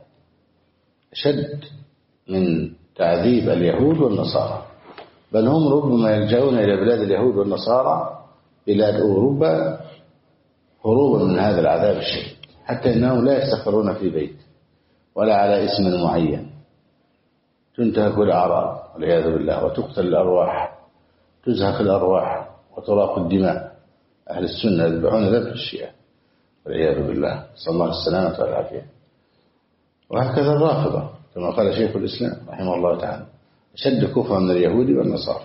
شد من تعذيب اليهود والنصارى، بل هم ربما يلجؤون إلى بلاد اليهود والنصارى بلاد أوروبا هروبا من هذا العذاب الشديد، حتى إنهم لا يستقرون في بيت ولا على اسم معين، تنتهك الأعراض والعياذ بالله وتقتل الأرواح، تزهق الأرواح وتراق الدماء. أهل السنة يذبحون ذبح الشيعة والعياذ بالله، صلى الله السلامة والعافية. وهكذا الرافضة كما قال شيخ الإسلام رحمه الله تعالى أشد كفرا من اليهود والنصارى.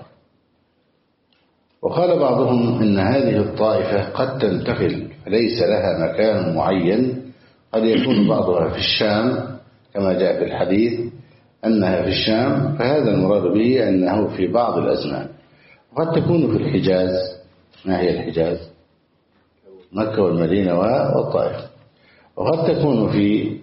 وقال بعضهم إن هذه الطائفة قد تنتقل فليس لها مكان معين، قد يكون بعضها في الشام كما جاء في الحديث أنها في الشام، فهذا المراد به أنه في بعض الأزمان. وقد تكون في الحجاز. ما هي الحجاز؟ مكة والمدينة والطائف. وقد تكون في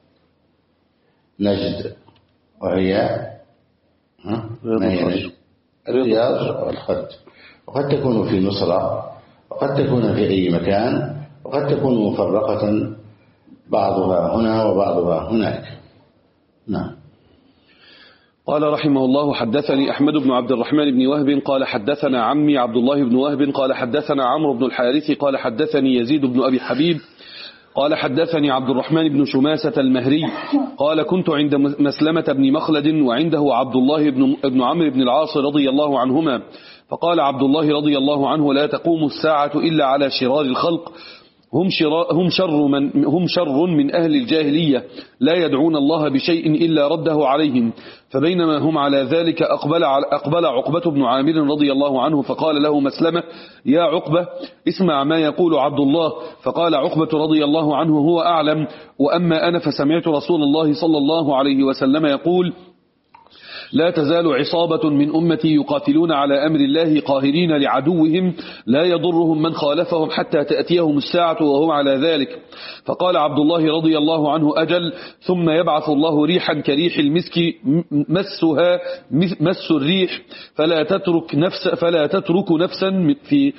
نجد وهي ما هي نجد؟ الرياض والخرج. وقد تكون في مصر، وقد تكون في أي مكان، وقد تكون مفرقة بعضها هنا وبعضها هناك. نعم. قال رحمه الله حدثني أحمد بن عبد الرحمن بن وهب قال حدثنا عمي عبد الله بن وهب قال حدثنا عمرو بن الحارث قال حدثني يزيد بن أبي حبيب قال حدثني عبد الرحمن بن شماسة المهري قال كنت عند مسلمة بن مخلد وعنده عبد الله بن عمرو بن العاص رضي الله عنهما، فقال عبد الله رضي الله عنه لا تقوم الساعة إلا على شرار الخلق هم, هم, شر من هم شر من أهل الجاهلية لا يدعون الله بشيء إلا رده عليهم. فبينما هم على ذلك أقبل, أقبل عقبة بن عامر رضي الله عنه فقال له مسلمة: يا عقبة، اسمع ما يقول عبد الله. فقال عقبة رضي الله عنه: هو أعلم، وأما أنا فسمعت رسول الله صلى الله عليه وسلم يقول: لا تزال عصابة من أمتي يقاتلون على أمر الله قاهرين لعدوهم لا يضرهم من خالفهم حتى تأتيهم الساعة وهم على ذلك. فقال عبد الله رضي الله عنه: أجل، ثم يبعث الله ريحا كريح المسك مسها مس الريح فلا تترك نفس فلا تترك نفسا في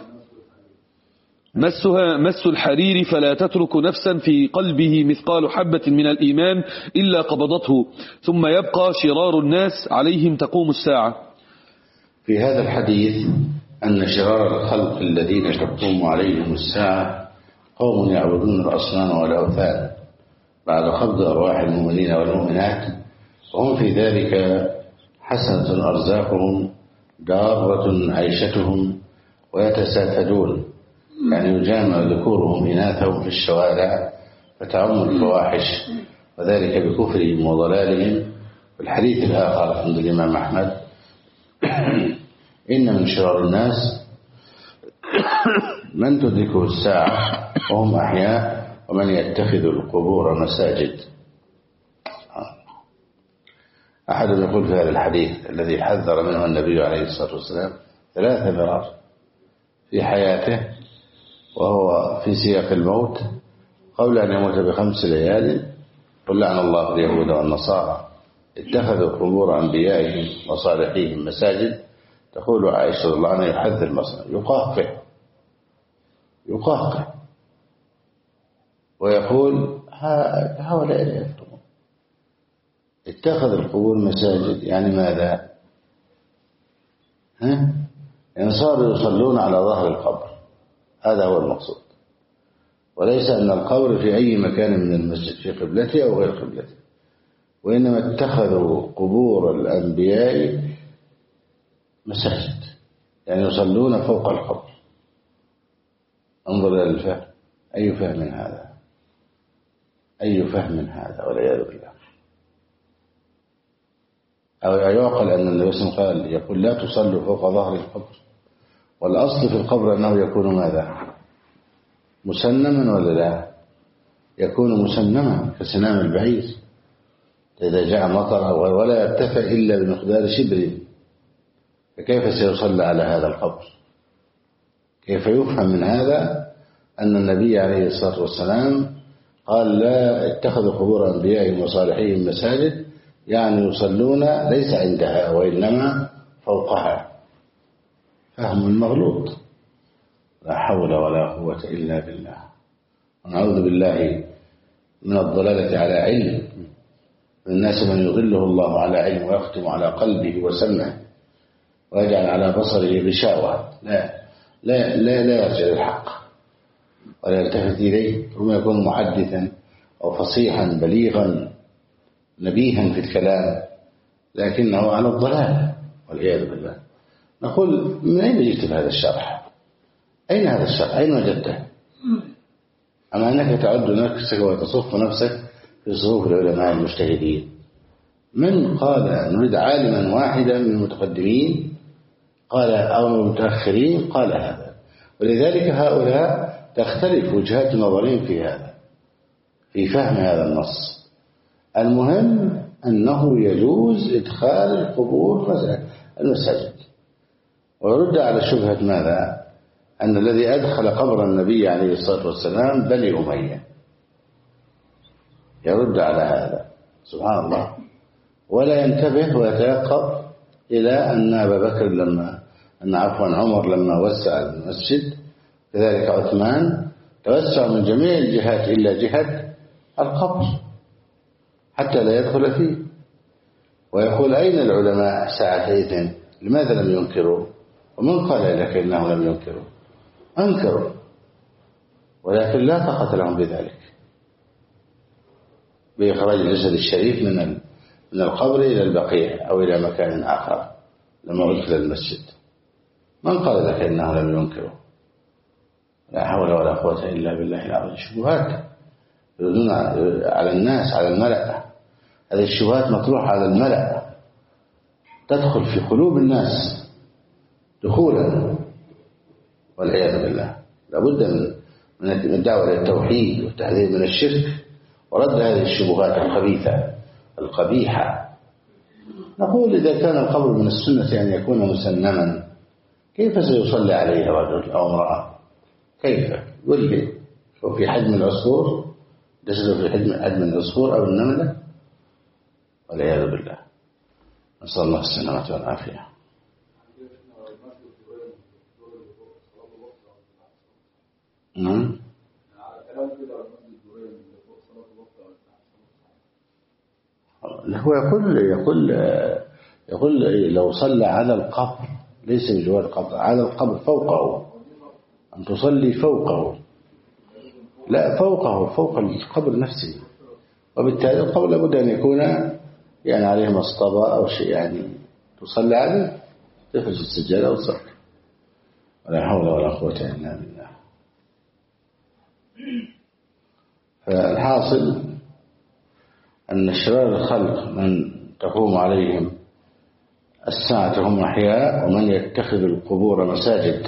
مسها مس الحرير فلا تترك نفسا في قلبه مثقال حبة من الإيمان إلا قبضته، ثم يبقى شرار الناس عليهم تقوم الساعة. في هذا الحديث أن شرار الخلق الذين تقوم عليهم الساعة قوم يعبدون الأصنام والأوثان بعد قبض أرواح المؤمنين والمؤمنات، وهم في ذلك حسنة أرزاقهم دارة عيشتهم ويتسافدون، يعني يجامع ذكورهم إناثهم في الشوارع فتعم الفواحش، وذلك بكفرهم وضلالهم. في الحديث الآخر عند الإمام أحمد: إن من شرار الناس من تدركه الساعة وهم أحياء ومن يتخذ القبور مساجد. أحد يقول في هذا الحديث الذي حذر منه النبي عليه الصلاة والسلام ثلاث مرات في حياته وهو في سياق الموت قبل أن يموت بخمس ليال: قل لعن الله اليهود والنصارى اتخذوا قبور أنبيائهم وصالحيهم مساجد. تقول عائشة رضي الله عنها: يحذر مصر، يقهقه يقهقه ويقول: هؤلاء لا يفهمون، اتخذ القبور مساجد يعني ماذا؟ ها؟ يعني صاروا يصلون على ظهر القبر، هذا هو المقصود، وليس أن القبر في أي مكان من المسجد في قبلته أو غير قبلته، وإنما اتخذوا قبور الأنبياء مساجد، يعني يصلون فوق القبر. انظر إلى الفهم، أي فهم هذا؟ أي فهم هذا؟ والعياذ بالله. أو يعقل أن النبي صلى الله عليه وسلم قال يقول: لا تصلوا فوق ظهر القبر، والأصل في القبر أنه يكون ماذا؟ مسنما ولا لا؟ يكون مسنما كسنام البعير إذا جاء مطر أو غير، ولا يرتفع إلا بمقدار شبر، فكيف سيصلى على هذا القبر؟ كيف يفهم من هذا أن النبي عليه الصلاة والسلام قال: لا اتخذوا قبور أنبيائهم وصالحيهم مساجد، يعني يصلون ليس عندها وإنما فوقها؟ فهم المغلوط. لا حول ولا قوة إلا بالله، ونعوذ بالله من الضلالة على علم. من الناس من يضله الله على علم ويختم على قلبه وسمعه ويجعل على بصره غشاوة، لا لا لا, لا يرجع للحق ولا يلتفت إليه، ثم يكون محدثا أو فصيحا بليغا نبيها في الكلام لكنه على الضلال والعياذ بالله. نقول: من أين جئت بهذا الشرح؟ أين هذا الشرح؟ أين وجدته؟ أما أنك تعد نفسك وتصف نفسك في صفوف العلماء المجتهدين. من قال نريد عالما واحدا من المتقدمين قال أو من المتأخرين قال هذا؟ ولذلك هؤلاء تختلف وجهات نظرهم في هذا، في فهم هذا النص. المهم أنه يجوز إدخال القبور المساجد. ويرد على شبهة ماذا؟ أن الذي أدخل قبر النبي عليه الصلاة والسلام بني أمية، يرد على هذا سبحان الله، ولا ينتبه ويتيقظ إلى أن أبا بكر لما أن عفوا عمر لما وسع المسجد كذلك عثمان توسع من جميع الجهات إلا جهة القبر حتى لا يدخل فيه. ويقول: أين العلماء ساعتئذ؟ لماذا لم ينكروا؟ ومن قال لك إنه لم ينكروا؟ أنكروا، ولكن لا طاقة لهم بذلك، بإخراج الجسد الشريف من من القبر إلى البقيع أو إلى مكان آخر لما أدخل المسجد. من قال لك إنه لم ينكروا؟ لا حول ولا قوة إلا بالله العظيم. شبهات يردون على الناس على الملأ، هذه الشبهات مطروحة على الملأ تدخل في قلوب الناس دخولا والعياذ بالله. لابد من الدعوة إلى التوحيد والتحذير من الشرك ورد هذه الشبهات الخبيثة القبيحة. نقول إذا كان القبر من السنة أن يكون مسنما، كيف سيصلي عليه رجل أو امرأة؟ كيف؟ قل لي، وفي حجم العصفور جسده في حجم حجم العصفور أو النملة، والعياذ بالله. نسأل الله السلامة والعافية. نعم. هو يقول يقول يقول لو صلى على القبر، ليس بجوار القبر، على القبر فوقه، أن تصلي فوقه، لا فوقه، فوق القبر نفسه. وبالتالي القبر لابد أن يكون يعني عليه مصطبة أو شيء يعني تصلي عليه، تفرج السجادة وتصلي. ولا حول ولا قوة إلا بالله. فالحاصل أن شرار الخلق من تقوم عليهم الساعة هم أحياء، ومن يتخذ القبور مساجد.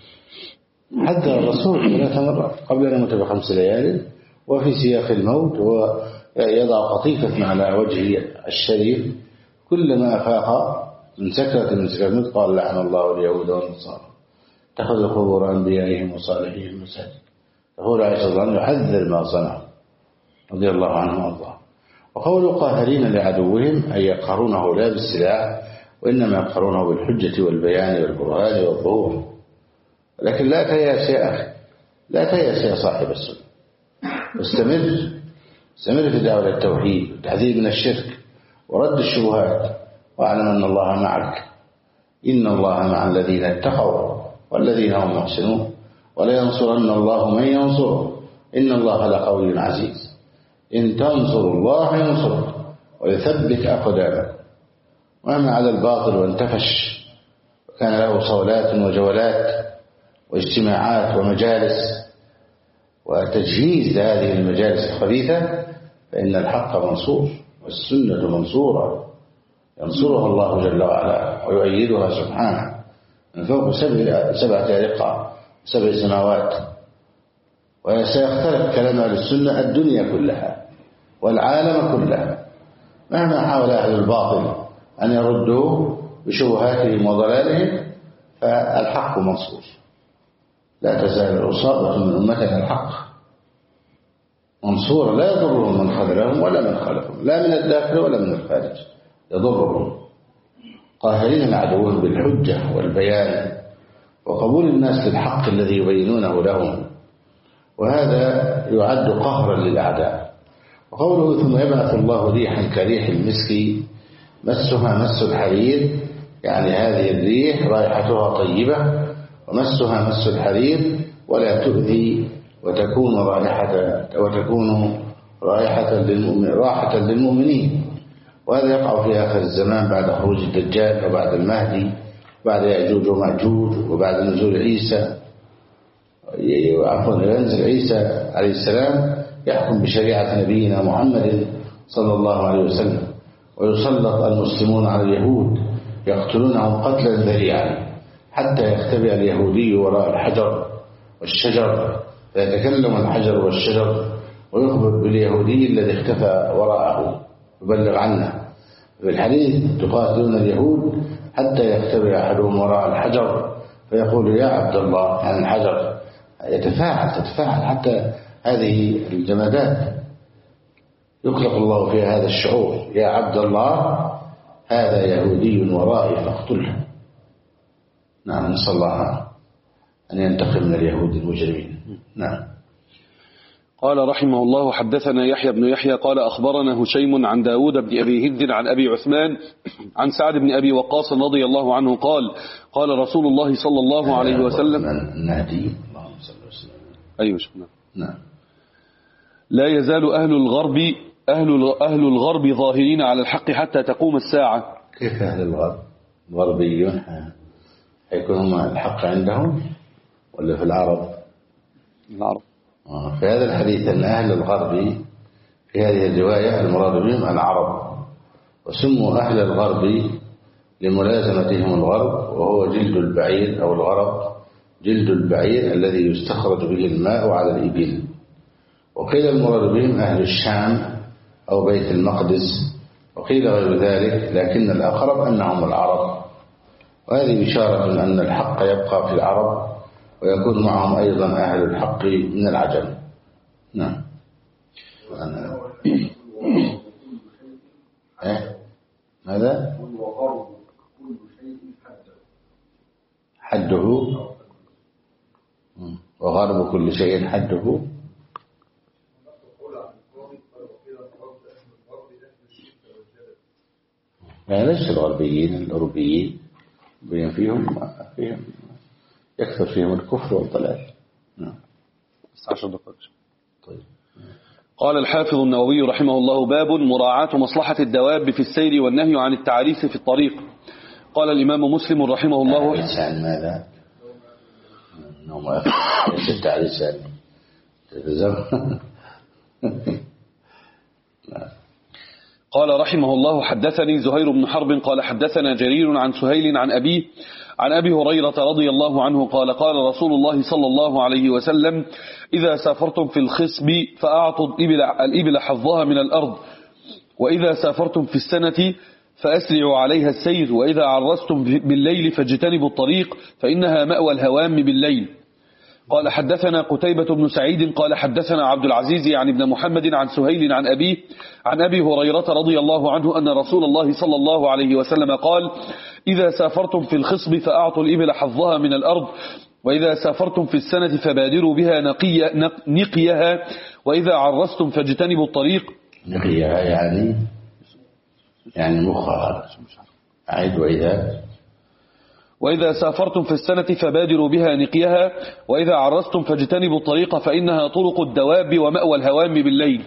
حذر الرسول ثلاث مرات قبل أن يموت بخمس ليال، وفي سياق الموت ويضع قطيفة على وجهه الشريف، كلما أفاق من سكرة من سكرة الموت قال لعن الله اليهود والنصارى اتخذوا قبور أنبيائهم وصالحين مساجد. يقول عليه الصلاة والسلام يحذر ما صنعوا رضي الله عنه وارضاه. وقولوا قاهرين لعدوهم أي يقهرونه لا بالسلاح، وإنما يقهرونه بالحجة والبيان والبرهان والظهور. لكن لا تيأس يا أخي، لا تيأس يا صاحب السنة، واستمر استمر في دعوة التوحيد والتحذير من الشرك ورد الشبهات، واعلم أن الله معك، إن الله مع الذين اتقوا والذين هم محسنون، ولا ينصرن الله من ينصره إن الله لقوي عزيز. إن تنصروا الله ينصرك ويثبت أقدامك. وأما على الباطل وانتفش وكان له صولات وجولات واجتماعات ومجالس وتجهيز لهذه المجالس الخبيثة، فإن الحق منصور والسنة منصورة، ينصرها الله جل وعلا ويؤيدها سبحانه من فوق سبع سبعة رقع سبع سماوات. وسيختلف كلام أهل السنة الدنيا كلها والعالم كلها، مهما حاول أهل الباطل أن يردوا بشبهاتهم وضلالهم، فالحق منصور. لا تزال العصابة من أمتنا الحق منصورة، لا يضرهم من خذلهم ولا من خالفهم، لا من الداخل ولا من الخارج يضرهم. قاهرين عدوهم بالحجة والبيان وقبول الناس للحق الذي يبينونه لهم، وهذا يعد قهرا للأعداء. وقوله ثم يبعث الله ريحا كريح المسك مسها مس الحرير، يعني هذه الريح رائحتها طيبة ومسها مس الحرير ولا تؤذي، وتكون رائحة وتكون رائحة للمؤمن راحة للمؤمنين. وهذا يقع في آخر الزمان بعد خروج الدجال وبعد المهدي بعد يأجوج ومأجوج وبعد نزول عيسى، عفوا ينزل عيسى عليه السلام يحكم بشريعة نبينا محمد صلى الله عليه وسلم، ويسلط المسلمون على اليهود يقتلونهم قتلا ذريعا حتى يختبئ اليهودي وراء الحجر والشجر، فيتكلم الحجر والشجر ويخبر باليهودي الذي اختفى وراءه يبلغ عنه. في الحديث تقاتلون اليهود حتى يختبئ أحدهم وراء الحجر فيقول يا عبد الله عن الحجر، يتفاعل تتفاعل حتى هذه الجمادات يخلق الله فيها هذا الشعور، يا عبد الله هذا يهودي ورائي فاقتله. نعم، نسأل الله أن ينتقم من اليهود المجرمين. نعم. قال رحمه الله حدثنا يحيى بن يحيى قال أخبرنا هشيم عن داود بن أبي هند عن أبي عثمان عن سعد بن أبي وقاص رضي الله عنه قال قال رسول الله صلى الله عليه وسلم النادي اللهم صل وسلم. أيوة شكرا. نعم. لا يزال أهل الغرب أهل أهل الغرب ظاهرين على الحق حتى تقوم الساعة. كيف أهل الغرب؟ الغربيون هيكون هم الحق عندهم ولا في العرب؟ العرب. في هذا الحديث أن أهل الغرب في هذه الرواية المراد بهم العرب، وسموا أهل الغرب لملازمتهم الغرب، وهو جلد البعير أو الغرب جلد البعير الذي يستخرج به الماء على الإبل. وقيل المراد بهم أهل الشام أو بيت المقدس، وقيل غير ذلك، لكن الأقرب أنهم العرب. وهذه إشارة أن الحق يبقى في العرب ويكون معهم أيضا أهل الحق من العجم. نعم. أنا... إيه؟ ماذا؟ حده وغرب كل شيء حده. لا ليس الغربيين، الأوروبيين بين فيهم فيهم يكثر فيهم الكفر والضلال. نعم. عشر دقائق. طيب. قال الحافظ النووي رحمه الله: باب مراعاة مصلحة الدواب في السير والنهي عن التعريس في الطريق. قال الإمام مسلم رحمه الله: تعريس عن ماذا؟ نوم ايش التعريس عن قال رحمه الله: حدثني زهير بن حرب قال حدثنا جرير عن سهيل عن أبيه عن أبي هريرة رضي الله عنه قال قال رسول الله صلى الله عليه وسلم: إذا سافرتم في الخصب فأعطوا الإبل, الإبل حظها من الأرض، وإذا سافرتم في السنة فأسرعوا عليها السير، وإذا عرستم بالليل فاجتنبوا الطريق فإنها مأوى الهوام بالليل. قال حدثنا قتيبة بن سعيد قال حدثنا عبد العزيز عن ابن محمد عن سهيل عن أبيه عن أبي هريرة رضي الله عنه أن رسول الله صلى الله عليه وسلم قال: إذا سافرتم في الخصب فأعطوا الإبل حظها من الأرض، وإذا سافرتم في السنة فبادروا بها نقي نقيها، وإذا عرستم فاجتنبوا الطريق. نقيها يعني يعني مخها أعد. وإذا وإذا سافرتم في السنة فبادروا بها نقيها، وإذا عرستم فاجتنبوا الطريق فإنها طرق الدواب ومأوى الهوام بالليل.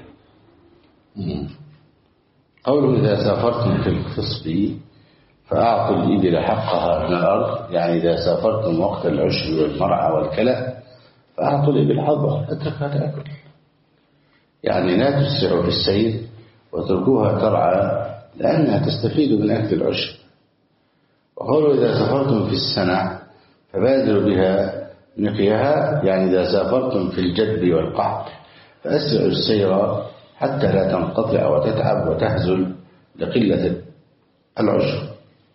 قوله إذا سافرتم في الخصب فأعطوا الإبل حقها من الأرض، يعني إذا سافرتم وقت العشب والمرعى والكلى فأعطوا الإبل حظها، اتركها تأكل، يعني لا تسرعوا في السير وتركوها ترعى لأنها تستفيد من أكل العشب. وقالوا إذا سافرتم في السنة فبادروا بها نقيها، يعني إذا سافرتم في الجدب والقحط فأسرعوا السير حتى لا تنقطع وتتعب وتهزل لقلة العشب.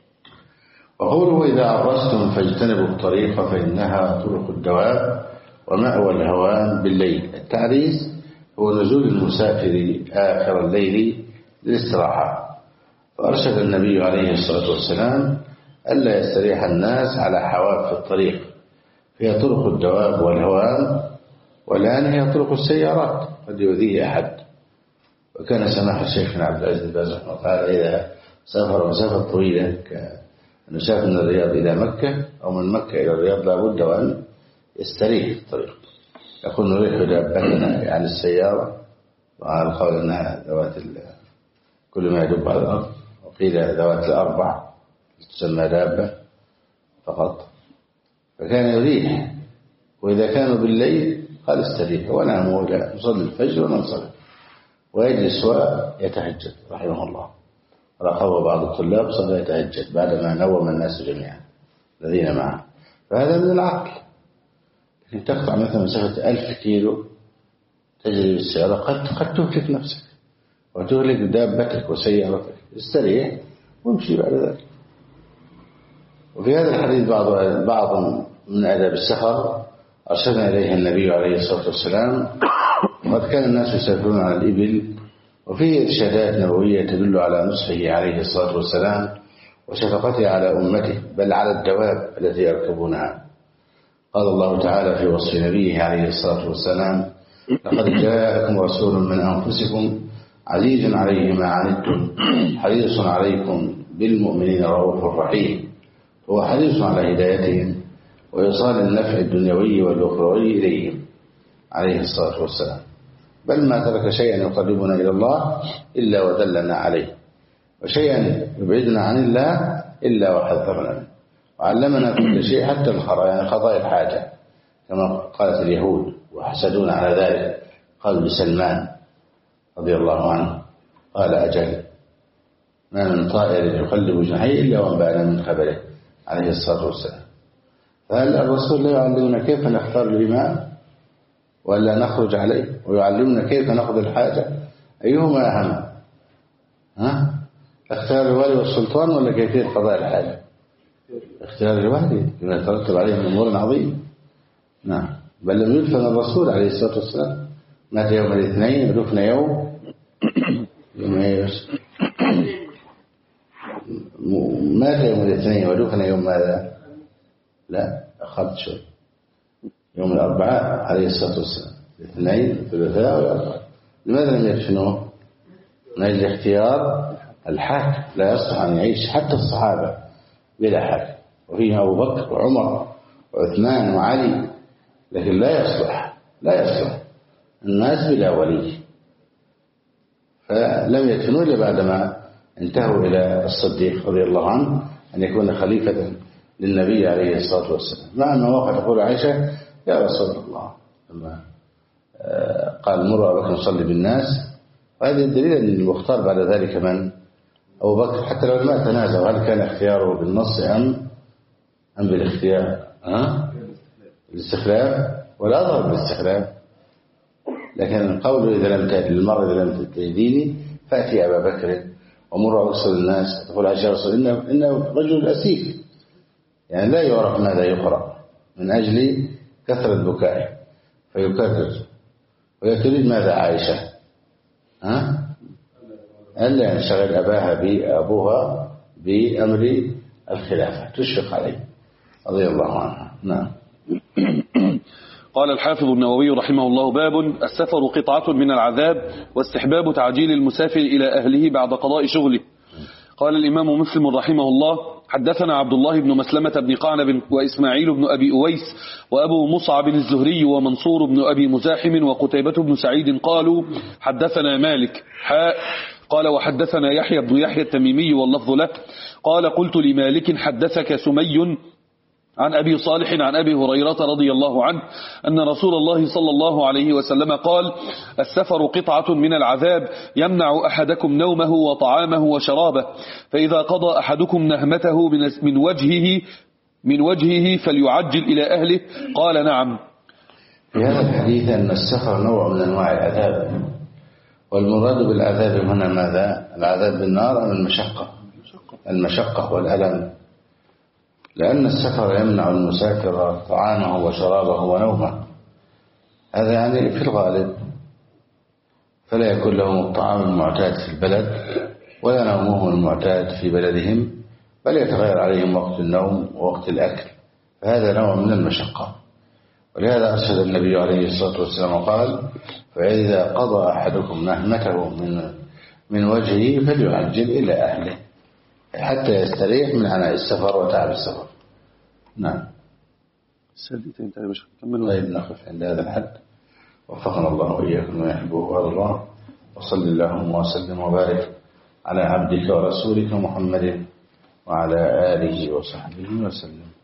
وقولوا إذا عرستم فاجتنبوا الطريق فإنها طرق الدواب ومأوى الهوام بالليل. التعريس هو نزول المسافر آخر الليل للاستراحة، فأرشد النبي عليه الصلاة والسلام ألا يستريح الناس على حواف الطريق، هي طرق الدواب والهوام، والآن هي طرق السيارات قد يؤذيه أحد. وكان سماحة شيخنا عبد العزيز بن باز رحمه الله تعالى إذا سافر مسافة طويلة كأن يسافر من الرياض إلى مكة أو من مكة إلى الرياض لابد وأن يستريح في الطريق، يقول نريح دابتنا يعني السيارة، وعلى القول أنها ذوات كل ما يدب على الأرض، وقيل ذوات الأربع تسمى دابة فقط. فكان يريح، وإذا كانوا بالليل قال استريح وناموا إلى نصلي الفجر وننصرف، ويجلس ويتهجد رحمه الله. راقبه بعض الطلاب صلى يتهجد بعدما نوم الناس جميعا الذين معه، فهذا من العقل. لكن تقطع مثلا مسافة ألف كيلو تجري بالسيارة قد قد تهلك نفسك وتهلك دابتك وسيارتك، استريح وامشي بعد ذلك. وفي هذا الحديث بعض بعض من آداب السفر أرشدنا إليه النبي عليه الصلاة والسلام. وقد كان الناس يسافرون على الإبل، وفيه إرشادات نبوية تدل على نصحه عليه الصلاة والسلام وشفقته على أمته، بل على الدواب التي يركبونها. قال الله تعالى في وصف نبيه عليه الصلاة والسلام: لقد جاءكم رسول من أنفسكم عزيز عليه ما عنتم حريص عليكم بالمؤمنين رؤوف رحيم. هو حريص على هدايتهم وإيصال النفع الدنيوي والأخروي إليهم عليه الصلاة والسلام، بل ما ترك شيئا يقربنا إلى الله إلا ودلنا عليه، وشيئا يبعدنا عن الله إلا وحذرنا منه، وعلمنا كل شيء حتى الخرا، يعني قضاء الحاجة كما قالت اليهود وحسدون على ذلك. قال لسلمان رضي الله عنه قال أجل ما من طائر يقلب جناحيه إلا وانبأنا من خبره عليه الصلاة والسلام. فهل الرسول لا يعلمنا كيف نختار الإمام ولا نخرج عليه، ويعلمنا كيف نأخذ الحاجة؟ أيهما أهم؟ ها؟ اختيار الوالي والسلطان ولا كيفية قضاء الحاجة؟ اختيار الوالي بما يترتب عليه من أمور عظيم. نعم. بل لم يدفن الرسول عليه الصلاة والسلام، مات يوم الاثنين ودفن يوم يوم ايش؟ مات يوم الاثنين ودفن يوم ماذا؟ لا أخذت شوي، يوم الأربعاء عليه الصلاة والسلام، الاثنين الثلاثاء والأربعاء. لماذا لم يدفنوه؟ من أجل اختيار الحاكم، لا يصلح أن يعيش حتى الصحابة بلا حاكم، وفيهم أبو بكر وعمر وعثمان وعلي، لكن لا يصلح لا يصلح الناس بلا ولي. فلم يدفنوا إلا بعدما انتهوا إلى الصديق رضي الله عنه أن يكون خليفة للنبي عليه الصلاة والسلام. مع أنه وقت تقول عائشة يا رسول الله لما قال مروا أبا بكر يصلي بالناس، وهذا الدليل أن المختار بعد ذلك من؟ أبو بكر. حتى لو ما تنازعوا هل كان اختياره بالنص أم أم بالاختيار؟ ها؟ الاستخلاف ولا أظهر بالاستخلاف. لكن القول إذا لم تأتي للمرء إذا لم تأتيني فأتي أبا بكر ومر أرسل الناس تقول عائشة رسول إنه, إنه رجل أسيف، يعني لا يعرف ماذا يقرأ من أجل كثرة بكائه فيكرر. وهي تريد ماذا عائشة؟ ها؟ ألا ينشغل أباها بأبوها بأمر الخلافة، تشفق عليه رضي الله عنها. نعم. قال الحافظ النووي رحمه الله: باب السفر قطعة من العذاب واستحباب تعجيل المسافر إلى أهله بعد قضاء شغله. قال الإمام مسلم رحمه الله: حدثنا عبد الله بن مسلمة بن قعنب وإسماعيل بن أبي أويس وأبو مصعب الزهري ومنصور بن أبي مزاحم وقتيبة بن سعيد قالوا حدثنا مالك حاء قال وحدثنا يحيى بن يحيى التميمي واللفظ له قال قلت لمالك حدثك سمي عن أبي صالح عن أبي هريرة رضي الله عنه أن رسول الله صلى الله عليه وسلم قال: السفر قطعة من العذاب يمنع أحدكم نومه وطعامه وشرابه، فإذا قضى أحدكم نهمته من وجهه من وجهه فليعجل إلى أهله. قال: نعم. في هذا الحديث أن السفر نوع من أنواع العذاب، والمراد بالعذاب هنا ماذا؟ العذاب بالنار أم المشقة؟ المشقة والألم، لأن السفر يمنع المسافر طعامه وشرابه ونومه، هذا يعني في الغالب، فلا يكون لهم الطعام المعتاد في البلد ولا نومهم المعتاد في بلدهم، بل يتغير عليهم وقت النوم ووقت الأكل، فهذا نوع من المشقة. ولهذا أرشد النبي عليه الصلاة والسلام قال: فإذا قضى أحدكم نهمته من من وجهه فليعجل إلى أهله حتى يستريح من عناء السفر وتعب السفر. نعم. طيب نقف عند هذا الحد، وفقنا الله وإياكم ما يحبه ويرضاه، وصل اللهم وسلم وبارك على عبدك ورسولك محمد وعلى آله وصحبه وسلم.